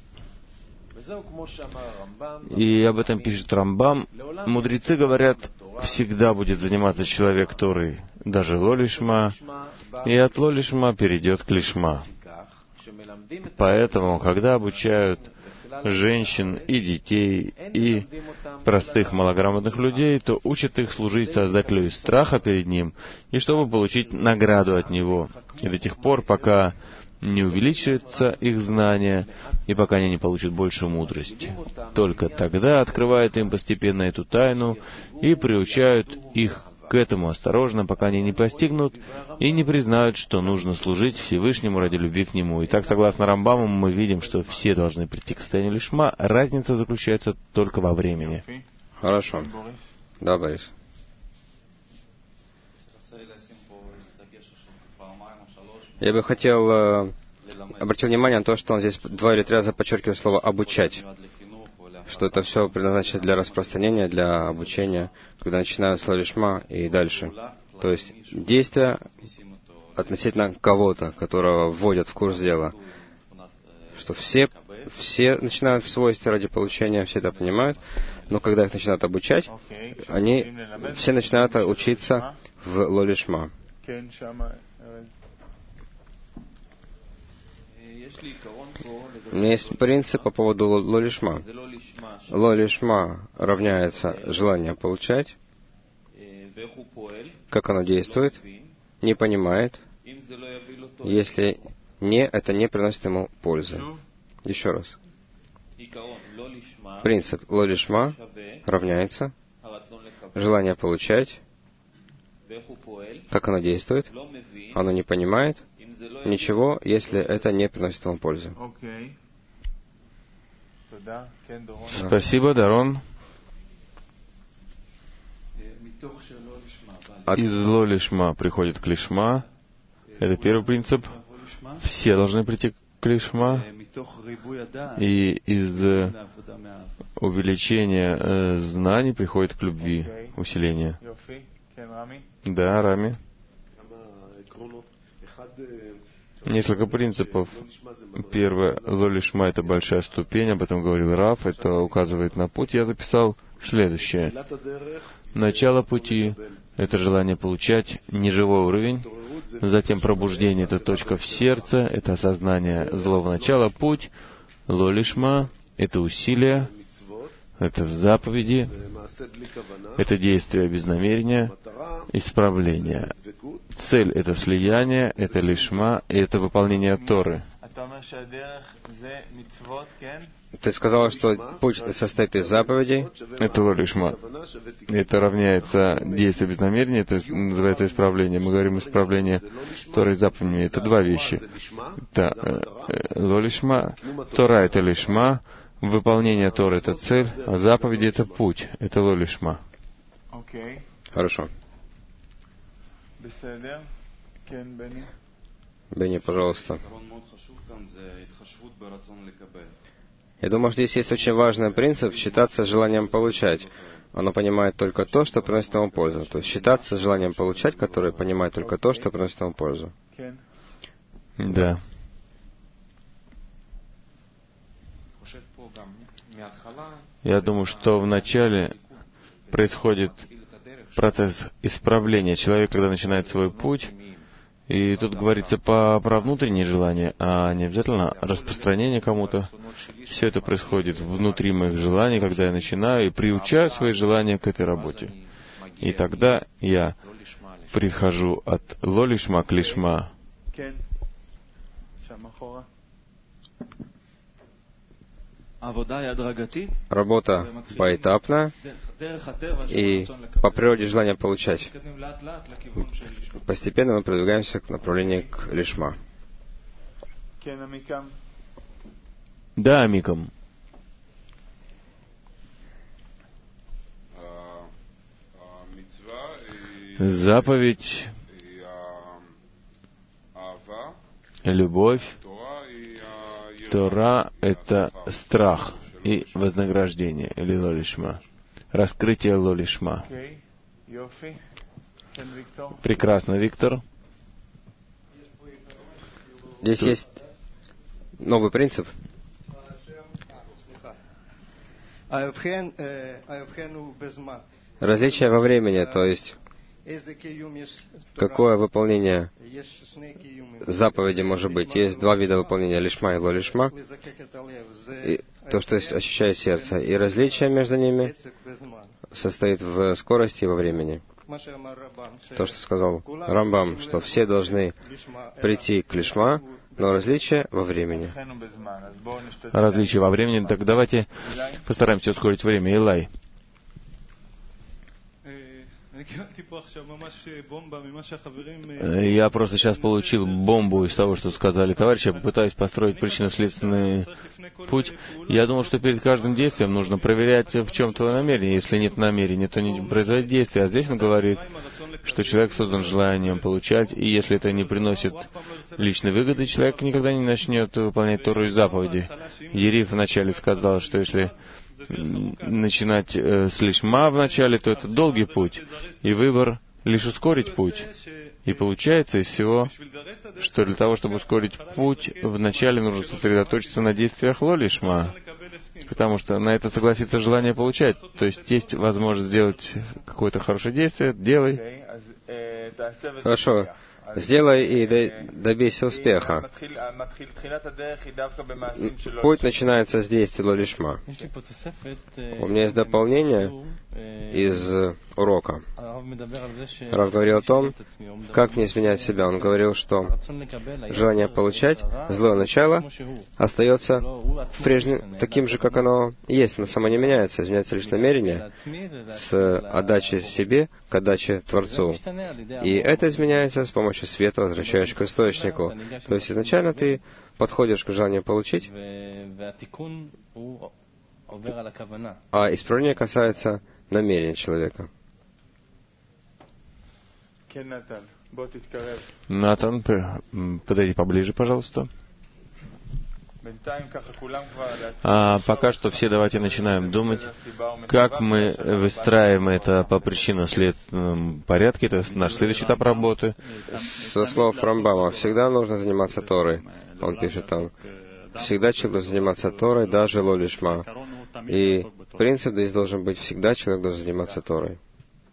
И об этом пишет Рамбам. Мудрецы говорят, всегда будет заниматься человек Торой, даже лолишма, и от лолишма перейдет к лишма. Поэтому, когда обучают женщин и детей, и простых малограмотных людей, то учат их служить Создателю из страха перед Ним, и чтобы получить награду от Него. И до тех пор, пока не увеличивается их знание, и пока они не получат больше мудрости. Только тогда открывают им постепенно эту тайну и приучают их к этому осторожно, пока они не постигнут и не признают, что нужно служить Всевышнему ради любви к Нему. И так, согласно Рамбаму, мы видим, что все должны прийти к состоянию лишма. Разница заключается только во времени. Хорошо. Да, Борис. Я бы хотел э, обратить внимание на то, что он здесь два или три раза подчеркивает слово «обучать», что это все предназначено для распространения, для обучения, когда начинают с лишма и дальше. То есть действия относительно кого-то, которого вводят в курс дела, что все, все начинают в свойстве ради получения, все это понимают, но когда их начинают обучать, они все начинают учиться в лолишма. У меня есть принцип по поводу лолишма. Лолишма равняется желание получать. Как оно действует? Не понимает. Если не, это не приносит ему пользы. Еще раз. Принцип лолишма равняется желание получать. Как оно действует? Оно не понимает ничего, если это не приносит ему пользы. Спасибо, Дарон. Из лолишма приходит к лишма. Это первый принцип. Все должны прийти к лишма. И из увеличения э, знаний приходит к любви, усиление. Да, Рами. Несколько принципов. Первое, лолишма — это большая ступень, об этом говорил Раф, это указывает на путь. Я записал следующее. Начало пути — это желание получать, неживой уровень. Затем пробуждение — это точка в сердце, это осознание злого начала. Путь — лолишма — это усилие, это заповеди, это действие без намерения, исправление. Цель — это слияние, это лишма, и это выполнение Торы. Ты сказал, что путь состоит из заповедей. Это лолишма. Это равняется действию без намерения, это называется исправление. Мы говорим исправление Торы и заповедями. Это два вещи. Это э, лолишма, Тора — это лишма, выполнение Торы — это цель, а заповеди — это путь. Это лолишма. Хорошо. Бенни, пожалуйста. Я думаю, что здесь есть очень важный принцип — считаться желанием получать. Оно понимает только то, что приносит ему пользу. То есть считаться желанием получать, которое понимает только то, что приносит ему пользу. Да. Я думаю, что вначале происходит процесс исправления человека, когда начинает свой путь. И тут говорится по, про внутренние желания, а не обязательно распространение кому-то. Все это происходит внутри моих желаний, когда я начинаю и приучаю свои желания к этой работе. И тогда я прихожу от лолишма к лишма. Работа поэтапна и по природе желания получать. Постепенно мы продвигаемся к направлению к лишма. Да, Амикам. Заповедь, любовь, Тора — это страх и вознаграждение, или лолишма. Раскрытие лолишма. Прекрасно, Виктор. Здесь Тут... есть новый принцип. Различие во времени, то есть какое выполнение заповеди может быть. Есть два вида выполнения — лишма и лолишма. И то, что ощущает сердце. И различие между ними состоит в скорости и во времени. То, что сказал Рамбам, что все должны прийти к лишма, но различие во времени. Различие во времени. Так давайте постараемся ускорить время. Илай. Я просто сейчас получил бомбу из того, что сказали товарищи. Я попытаюсь построить причинно-следственный путь. Я думал, что перед каждым действием нужно проверять, в чем твое намерение. Если нет намерения, то не произойдет действие. А здесь он говорит, что человек создан желанием получать, и если это не приносит личной выгоды, человек никогда не начнет выполнять Тору и заповеди. Ериф вначале сказал, что если начинать э, с лишма в начале, то это долгий путь, и выбор лишь ускорить путь. И получается из всего, что для того, чтобы ускорить путь, вначале нужно сосредоточиться на действиях лолишма, потому что на это согласится желание получать. То есть есть возможность сделать какое-то хорошее действие, делай. Хорошо. Сделай и добейся успеха. Путь начинается с действия лолишма. У меня есть дополнение из урока. Рав говорил о том, как не изменять себя. Он говорил, что желание получать, злое начало, остается прежним, таким же, как оно есть, но само не меняется. Изменяется лишь намерение с отдачи себе к отдаче Творцу. И это изменяется с помощью света, возвращаешь к источнику. То есть изначально ты подходишь к желанию получить, а исправление касается намерения человека. Натан, подойди поближе, пожалуйста. А пока что все давайте начинаем думать, как мы выстраиваем это по причинно-следственному порядке. Это наш следующий этап работы. Со слов Рамбама, всегда нужно заниматься Торой. Он пишет там, всегда человек должен заниматься Торой, даже лолишма. И принцип здесь должен быть, всегда человек должен заниматься Торой.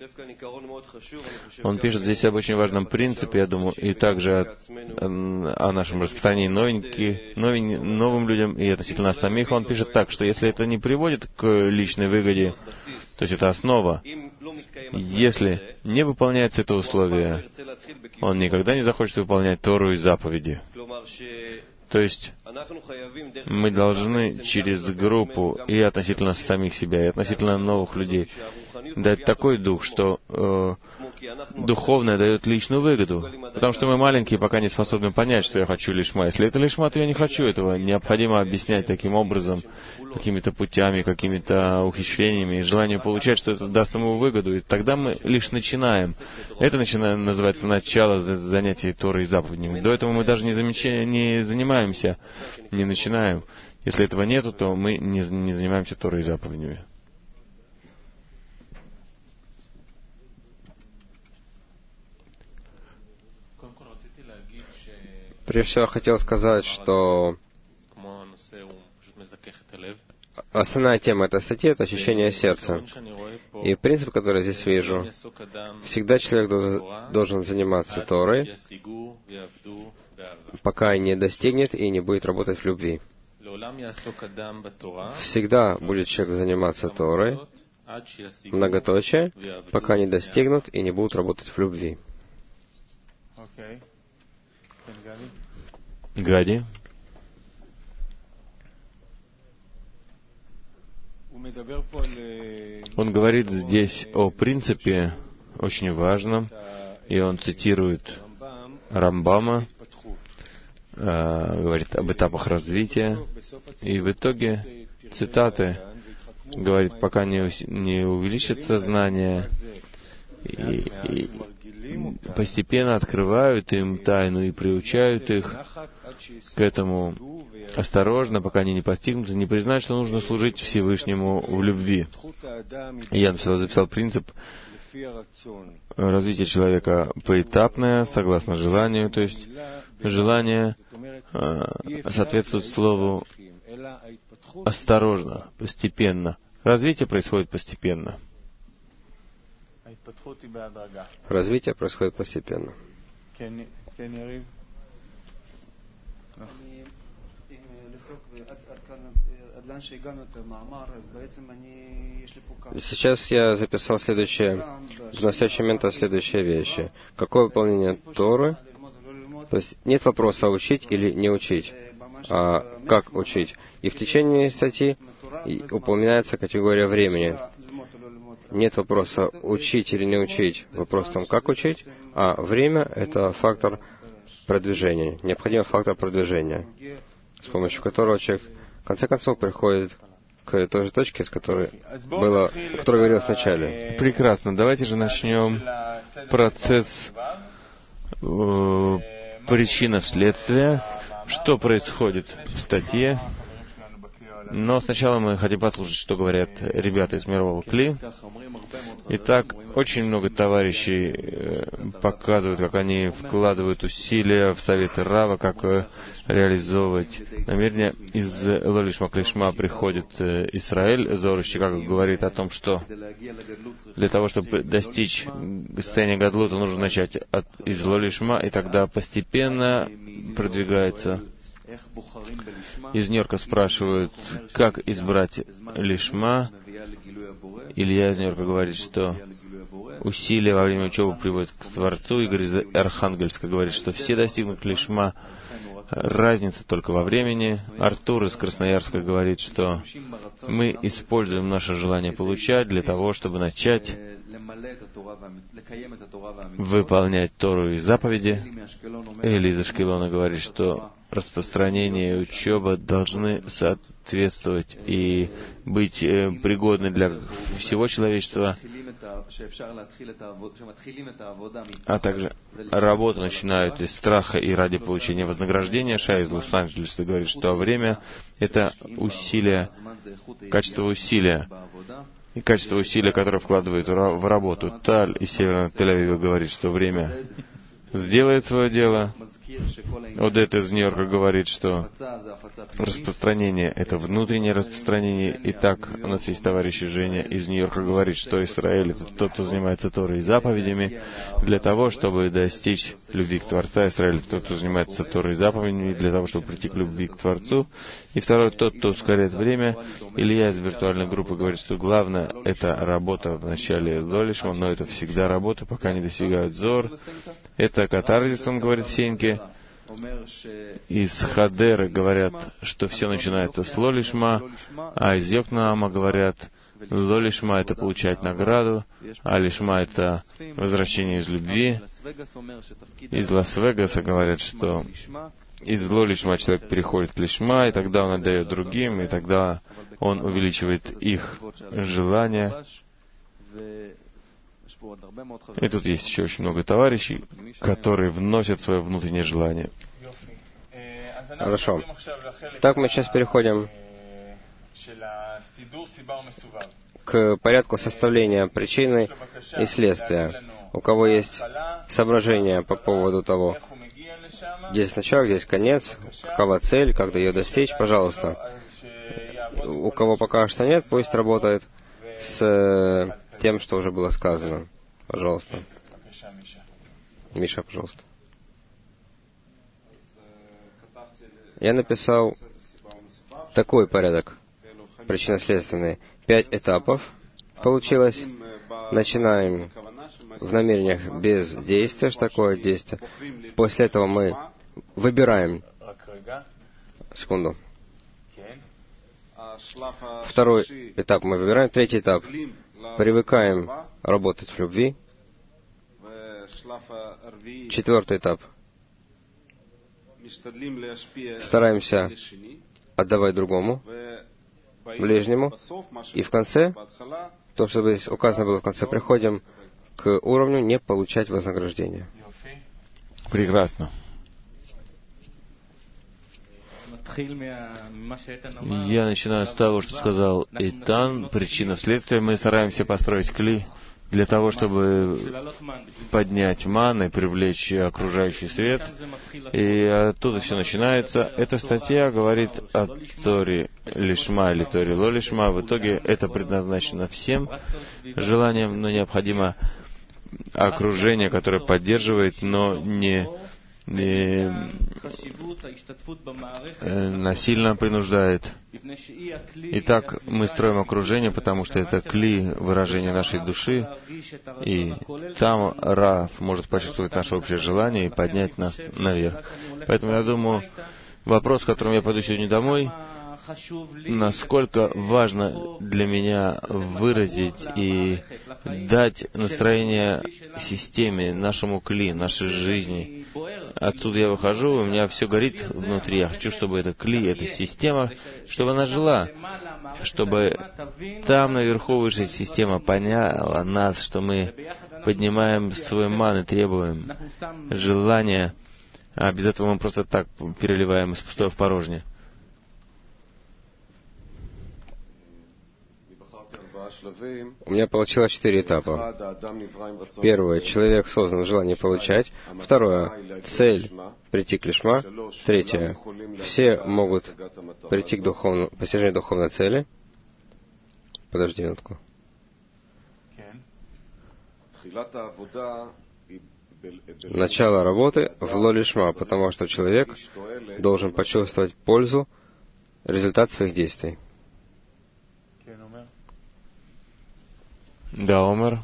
Он пишет здесь об очень важном принципе, я думаю, и также о, о нашем распространении новеньких, новень, новым людям и относительно нас самих. Он пишет так, что если это не приводит к личной выгоде, то есть это основа, если не выполняется это условие, он никогда не захочет выполнять Тору и заповеди. То есть мы должны через группу и относительно самих себя, и относительно новых людей дать такой дух, что э, духовное дает личную выгоду. Потому что мы маленькие, пока не способны понять, что я хочу лишма. Если это лишма, то я не хочу этого. Необходимо объяснять таким образом, какими-то путями, какими-то ухищрениями, и желанием получать, что это даст ему выгоду. И тогда мы лишь начинаем. Это начинаем, называется начало занятий Торой и заповедями. До этого мы даже не, замечаем, не занимаемся, не начинаем. Если этого нету, то мы не, не занимаемся Торой и заповедями. Прежде всего, я хотел сказать, что основная тема этой статьи — это очищение сердца. И принцип, который я здесь вижу, всегда человек должен заниматься Торой, пока не достигнет и не будет работать в любви. Всегда будет человек заниматься Торой, многоточие, пока не достигнут и не будут работать в любви. Гади. Он говорит здесь о принципе очень важном, и он цитирует Рамбама, э, говорит об этапах развития, и в итоге цитаты говорит, пока не, не увеличится знание, и, и постепенно открывают им тайну и приучают их к этому осторожно, пока они не постигнут и не признают, что нужно служить Всевышнему в любви. Я написал, записал принцип развития человека поэтапное, согласно желанию, то есть желание э, соответствует слову осторожно, постепенно. Развитие происходит постепенно. Развитие происходит постепенно. Сейчас я записал следующее, в настоящий момент следующие вещи. Какое выполнение Торы? То есть нет вопроса учить или не учить, а как учить. И в течение статьи упоминается категория времени. Нет вопроса учить или не учить. Вопрос в том, как учить, а время — это фактор продвижения. Необходимый фактор продвижения, с помощью которого человек в конце концов приходит к той же точке, с которой было, о которой говорилось вначале. Прекрасно. Давайте же начнем процесс э, причина-следствия. Что происходит в статье? Но сначала мы хотим послушать, что говорят ребята из мирового Кли. Итак, очень много товарищей показывают, как они вкладывают усилия в советы Рава, как реализовывать намерения. Из Лолишма Клишма приходит Исраэль, Зор Чикаго говорит о том, что для того, чтобы достичь состояния Гадлута, нужно начать от, из Лолишма, и тогда постепенно продвигается. Из Нью-Йорка спрашивают, как избрать лишма. Илья из Нью-Йорка говорит, что усилия во время учебы приводят к Творцу. Игорь из Архангельска говорит, что все достигнут лишма. Разница только во времени. Артур из Красноярска говорит, что мы используем наше желание получать для того, чтобы начать выполнять Тору и заповеди. Эли из Ашкелона говорит, что распространение и учеба должны соответствовать и быть э, пригодны для всего человечества, а также работу начинают из страха и ради получения вознаграждения. Шай из Лос-Анджелеса говорит, что время — это усилие, качество усилия, и качество усилия, которое вкладывают в работу. Таль из Северного Тель-Авива говорит, что время — сделает свое дело. Одет из Нью-Йорка говорит, что распространение — это внутреннее распространение. И так у нас есть товарищ Женя из Нью-Йорка говорит, что Израиль — это тот, кто занимается Торой и заповедями. Для того, чтобы достичь любви к Творцу, Израиль — это тот, кто занимается Торой и заповедями, для того, чтобы прийти к любви к Творцу. И второй — тот, кто ускоряет время. Илья из виртуальной группы говорит, что главное — это работа в начале Лолишма, но это всегда работа, пока не достигают Зор. Это катарзис, он говорит Сеньке. Из Хадеры говорят, что все начинается с Лолишма, а из Йокнаама говорят, Лолишма — это получать награду, а Лишма — это возвращение из любви. Из Лас-Вегаса говорят, что из Лолишма человек переходит к Лишма, и тогда он отдает другим, и тогда он увеличивает их желания. И тут есть еще очень много товарищей, которые вносят свое внутреннее желание. Хорошо. Так мы сейчас переходим к порядку составления причины и следствия. У кого есть соображения по поводу того, где есть начало, где есть конец, какова цель, как ее достичь, пожалуйста. У кого пока что нет, пусть работает с тем, что уже было сказано. Пожалуйста. Миша, пожалуйста. Я написал такой порядок причинно-следственный. Пять этапов получилось. Начинаем в намерениях без действия. Что такое действие? После этого мы выбираем... Секунду. Второй этап мы выбираем. Третий этап. Привыкаем работать в любви. Четвертый этап. Стараемся отдавать другому, ближнему. И в конце, то, что здесь указано было в конце, приходим к уровню не получать вознаграждения. Прекрасно. Я начинаю с того, что сказал Эйтан, причина следствия. Мы стараемся построить кли для того, чтобы поднять ман и привлечь окружающий свет. И оттуда все начинается. Эта статья говорит о Торе Лишма или Торе Лолишма. В итоге это предназначено всем желаниям, но необходимо окружение, которое поддерживает, но не... и насильно принуждает. Итак, мы строим окружение, потому что это кли выражения нашей души, и там Раф может почувствовать наше общее желание и поднять нас наверх. Поэтому я думаю, вопрос, с которым я пойду сегодня домой, насколько важно для меня выразить и дать настроение системе, нашему кли, нашей жизни. Отсюда я выхожу, у меня все горит внутри. Я хочу, чтобы это кли, эта система, чтобы она жила, чтобы там наверху высшая система поняла нас, что мы поднимаем свой ман и требуем желания, а без этого мы просто так переливаем из пустого в порожнее. У меня получилось четыре этапа. Первое. Человек создан в желании получать. Второе. Цель — прийти к лишма. Третье. Все могут прийти к духовному, постижению духовной цели. Подожди минутку. Начало работы в лолишма, потому что человек должен почувствовать пользу, результат своих действий. Да, Омар.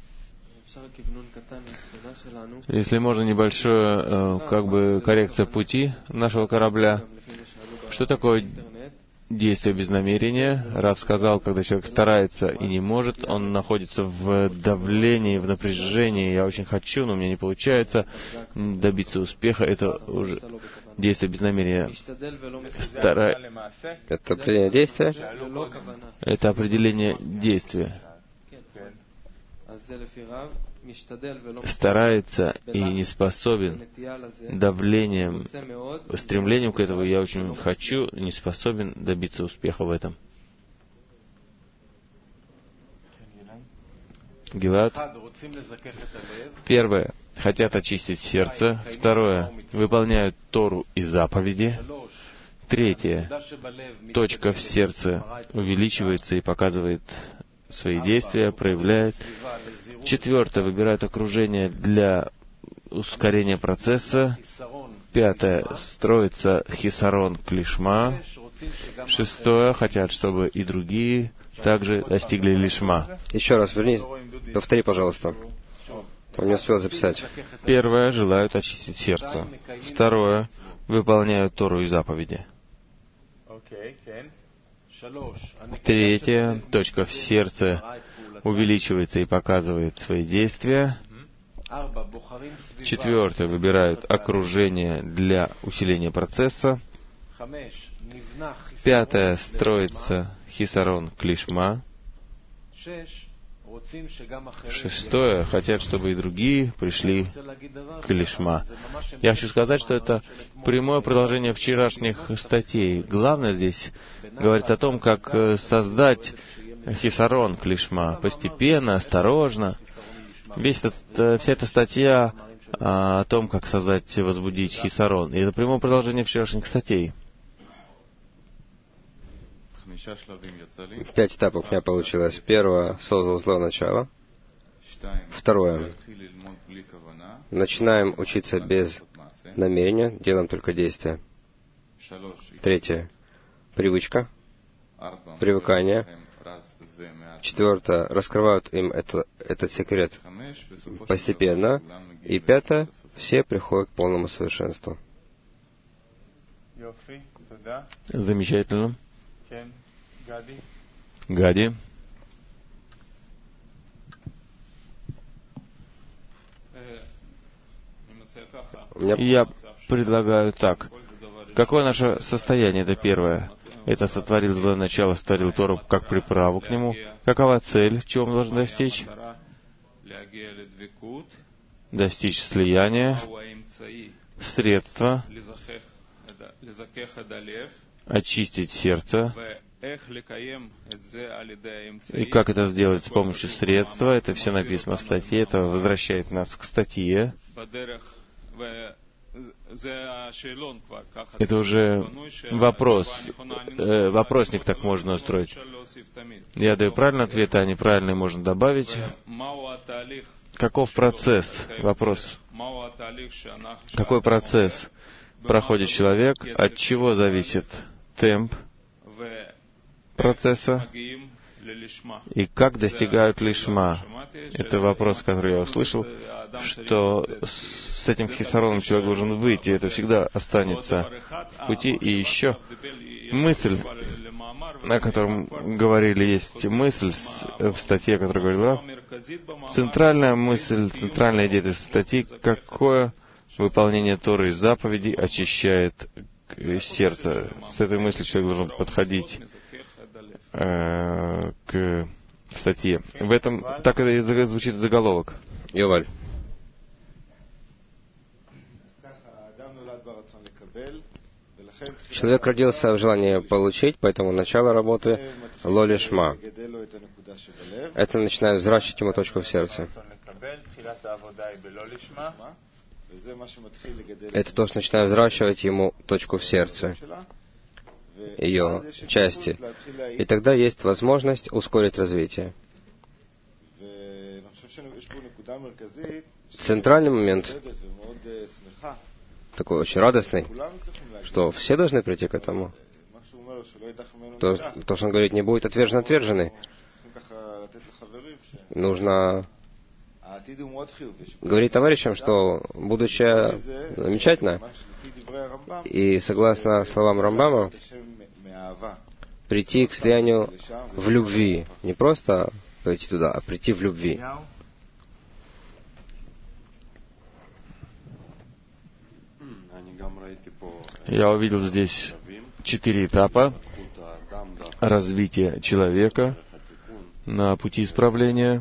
Если можно, небольшая э, как бы коррекция пути нашего корабля. Что такое действие без намерения? Рав сказал, когда человек старается и не может, он находится в давлении, в напряжении. Я очень хочу, но у меня не получается добиться успеха. Это уже действие без намерения. Стара... Это определение действия? Это определение действия. Старается и не способен давлением, стремлением к этому, я очень хочу, не способен добиться успеха в этом. Гилад. Первое. хотят очистить сердце. Второе, выполняют Тору и заповеди. Третье, точка в сердце увеличивается и показывает свои действия, проявляет. Четвертое, выбирают окружение для ускорения процесса. Пятое, строится хисарон клишма. Шестое, хотят, чтобы и другие также достигли лишма. Еще раз верни, повтори, пожалуйста. Он не успел записать. Первое, желают очистить сердце. Второе, выполняют Тору и заповеди. Третье, точка в сердце увеличивается и показывает свои действия. Четвертое, выбирают окружение для усиления процесса. Пятое, строится хисарон клишма. Шестое, хотят, чтобы и другие пришли к лишма. Я хочу сказать, что это прямое продолжение вчерашних статей. Главное здесь говорится о том, как создать хисарон клишма. Постепенно, осторожно. Весь этот, вся эта статья о том, как создать, возбудить хисарон. И это прямое продолжение вчерашних статей. Пять этапов у меня получилось. Первое — создал злое начало. Второе — начинаем учиться без намерения, делаем только действия. Третье — привычка, привыкание. Четвертое — раскрывают им это, этот секрет постепенно. И пятое — все приходят к полному совершенству. Замечательно. Гади. Я предлагаю так. Какое наше состояние? Это первое. Это сотворил злое начало, сотворил Тору как приправу к нему. Какова цель? Чего мы должны достичь? Достичь слияния. Средства. Очистить сердце. И как это сделать с помощью средства? Это все написано в статье. Это возвращает нас к статье. Это уже вопрос. Э, вопросник так можно устроить. Я даю правильный ответ, а неправильный можно добавить. Каков процесс? Вопрос. Какой процесс проходит человек? От чего зависит темп процесса? И как достигают лишма? Это вопрос, который я услышал, что с этим хисароном человек должен выйти, это всегда останется в пути. И еще мысль, о котором говорили, есть мысль в статье, о которой говорил Рав. Центральная мысль, центральная идея этой статьи, какое выполнение Торы и заповедей очищает сердце. С этой мыслью человек должен подходить э, к статье. В этом так и звучит заголовок. Юваль. Человек родился в желании получить, поэтому начало работы — ло лишма. Это начинает взращивать ему точку в сердце. Это то, что начинает взращивать ему точку в сердце, ее части. И тогда есть возможность ускорить развитие. Центральный момент, такой очень радостный, что все должны прийти к этому. То, то что он говорит, не будет отвержен отверженный. Нужно говорить товарищам, что будущее замечательно. И согласно словам Рамбама, прийти к слиянию в любви. Не просто пойти туда, а прийти в любви. Я увидел здесь четыре этапа развития человека на пути исправления.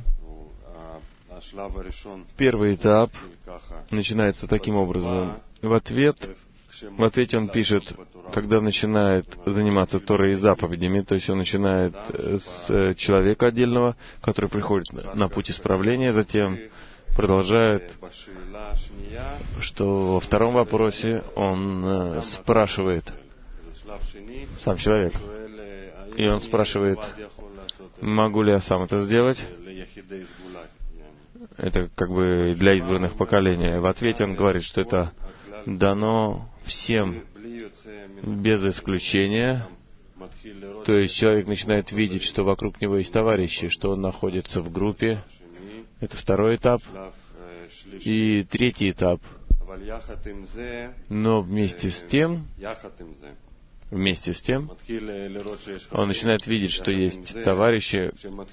Первый этап начинается таким образом. В ответ, в ответе он пишет, когда начинает заниматься Торой и заповедями, то есть он начинает с человека отдельного, который приходит на путь исправления, затем продолжает, что во втором вопросе он э, спрашивает, сам человек, и он спрашивает, могу ли я сам это сделать? Это как бы для избранных поколений. В ответе он говорит, что это дано всем без исключения. То есть человек начинает видеть, что вокруг него есть товарищи, что он находится в группе. Это второй этап. И третий этап. Но вместе с тем, вместе с тем, он начинает видеть, что есть товарищи,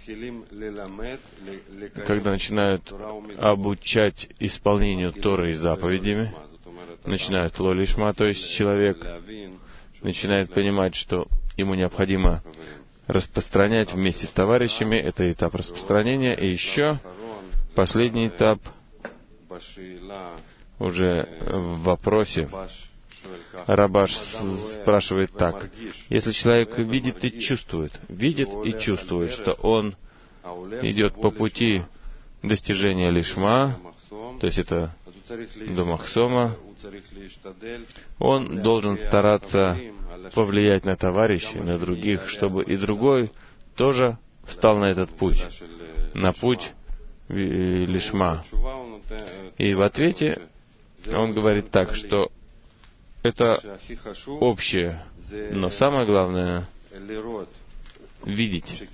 когда начинают обучать исполнению Торы и заповедями, начинают ло-лишма, то есть человек начинает понимать, что ему необходимо распространять вместе с товарищами. Это этап распространения. И еще последний этап уже в вопросе. Рабаш спрашивает так. Если человек видит и чувствует, видит и чувствует, что он идет по пути достижения лишма, то есть это до Махсома, он должен стараться повлиять на товарищей, на других, чтобы и другой тоже встал на этот путь, на путь лишма. И в ответе он говорит так, что это общее, но самое главное — видеть,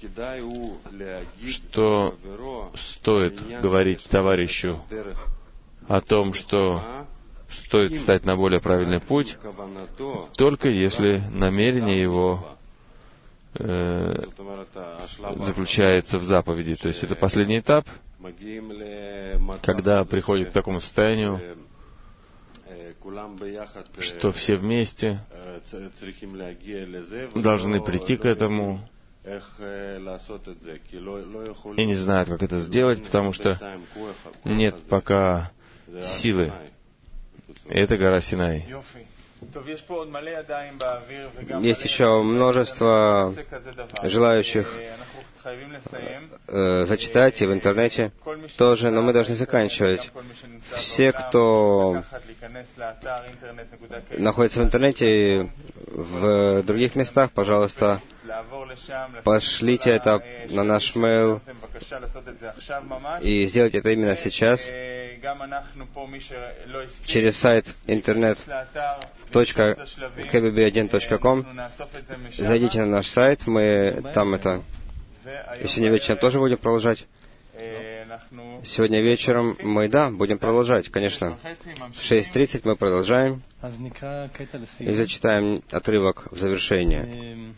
что стоит говорить товарищу о том, что стоит встать на более правильный путь, только если намерение его э, заключается в заповеди. То есть это последний этап, когда приходит к такому состоянию, что все вместе должны прийти к этому и не знают, как это сделать, потому что нет пока силы. И это гора Синай. Есть еще множество желающих э, зачитать и в интернете тоже, но мы должны заканчивать. Все, кто находится в интернете в других местах, пожалуйста, пошлите это на наш mail и сделайте это именно сейчас через сайт интернет точка кей би би один точка ком. Зайдите на наш сайт, мы там это и сегодня вечером тоже будем продолжать. Сегодня вечером мы, да, будем продолжать, конечно. В шесть тридцать мы продолжаем и зачитаем отрывок в завершение.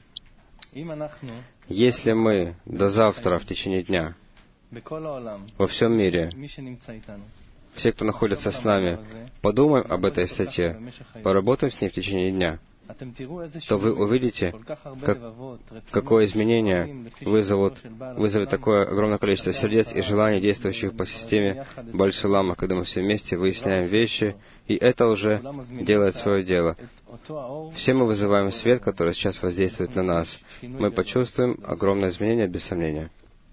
Если мы до завтра в течение дня во всем мире, все, кто находится с нами, подумаем об этой статье, поработаем с ней в течение дня, то вы увидите, как, какое изменение вызовут, вызовет такое огромное количество сердец и желаний, действующих по системе Баль-Шулама, когда мы все вместе выясняем вещи, и это уже делает свое дело. Все мы вызываем свет, который сейчас воздействует на нас. Мы почувствуем огромное изменение, без сомнения.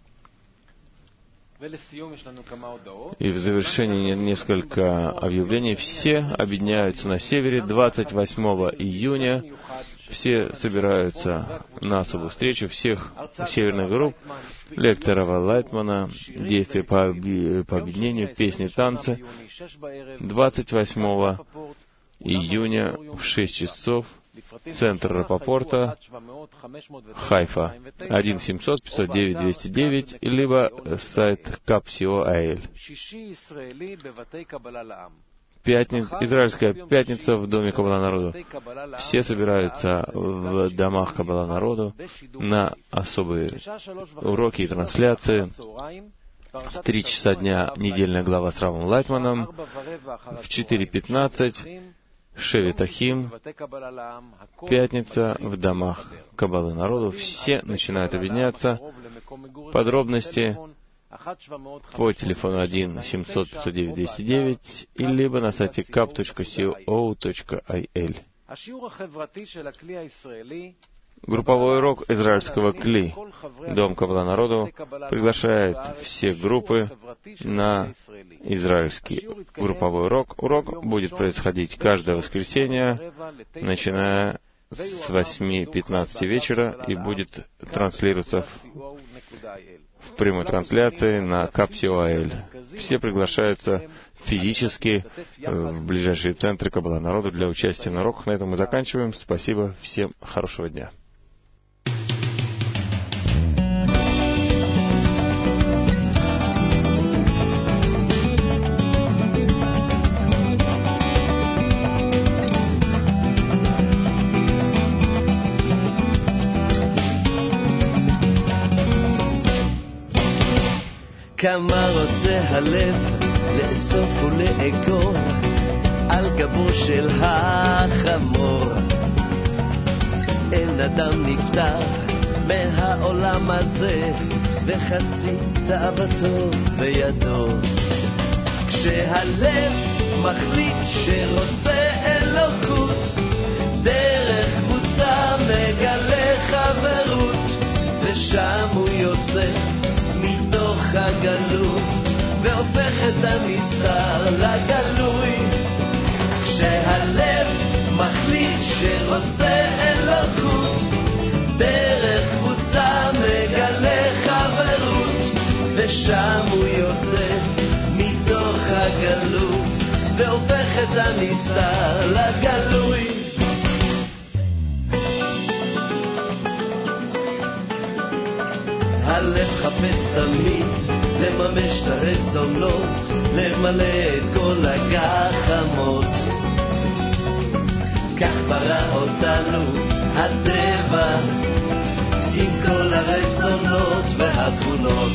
И в завершении несколько объявлений. Все объединяются на севере двадцать восьмого июня. Все собираются на особую встречу всех северных групп. Лекция Рава Лайтмана, действия по, оби- по объединению, песни, танцы. двадцать восьмого июня в шесть часов. Центр Рапопорта, Хайфа, один семьсот пятьсот девять двести девять, либо сайт Капсио.Аэль. Пятница, израильская пятница в Доме Каббала народу. Все собираются в домах Каббала народу на особые уроки и трансляции. В три часа дня недельная глава с Равом Лайтманом. В четыре пятнадцать Шевит Ахим, пятница в домах Каббалы народу. Все начинают объединяться. Подробности по телефону один семьсот пятьсот девять двести девять и либо на сайте кап точка си о точка ай эл. Групповой урок израильского Кли, Дом Каббала народу, приглашает все группы на израильский групповой урок. Урок будет происходить каждое воскресенье, начиная с восьми пятнадцати вечера, и будет транслироваться в, в прямой трансляции на Капсиоэль. Все приглашаются физически в ближайшие центры Каббала народу для участия на уроках. На этом мы заканчиваем. Спасибо, всем хорошего дня. כמה רוצה הלב לאסוף ולאגור על גבו של החמור. אין אדם נפטר מהעולם הזה וחצי תאוותו בידו. כשהלב מחליט שרוצה אלוקות, דרך קבוצה מגלה חברות, ושם הוא יוצא מתוך הגלות והופך את הנסתר לגלוי. כשהלב מחליט שרוצה אלוקות, דרך קבוצה מגלה חברות, ושם הוא יוצא מתוך הגלות והופך את הנסתר לגלוי. הלב חפץ תמיד לממש את הרצונות, למלא את כל הגחמות. כך ברא אותנו הטבע עם כל הרצונות והתכונות.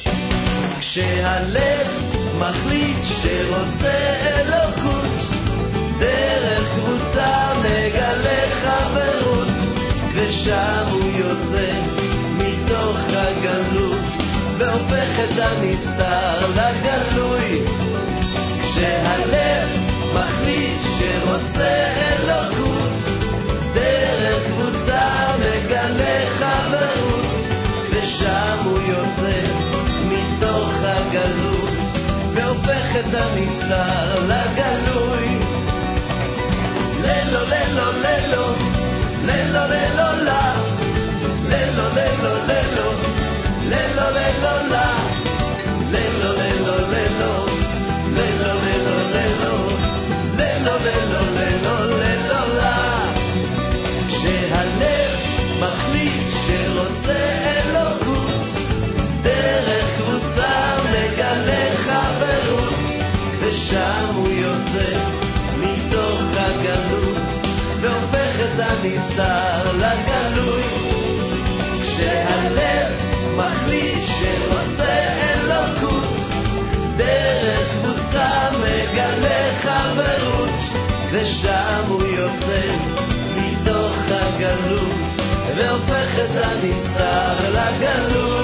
כשהלב מחליט שרוצה אלוקות, דרך קבוצה מגלה חברות, ושם הוא יוצא מתוך הגלות והופך את הנסתר לגלוי. כשהלב מחליט שרוצה אלוקות, דרך קבוצה מגלה חברות, ושם הוא יוצא מתוך הגלות והופך את הנסתר לגלוי. ללו ללו ללו ללו ללו לה ללו ללו ללו ללו ללו לה ללו ללו ללו ללו ללו ללו ללו ללו ללו ללו לה. כשהלב מחליט שרוצה אלוקות, דרך קבוצה מגלה חברות, ושם הוא יוצא מתוך הגלות והופך את הנסתר לגלוי. כשהלב מחליט שרוצה אלוקות, דרך קבוצה מגלה חברות, ושם הוא יוצא מתוך הגלות והופך את הנסתר לגלות.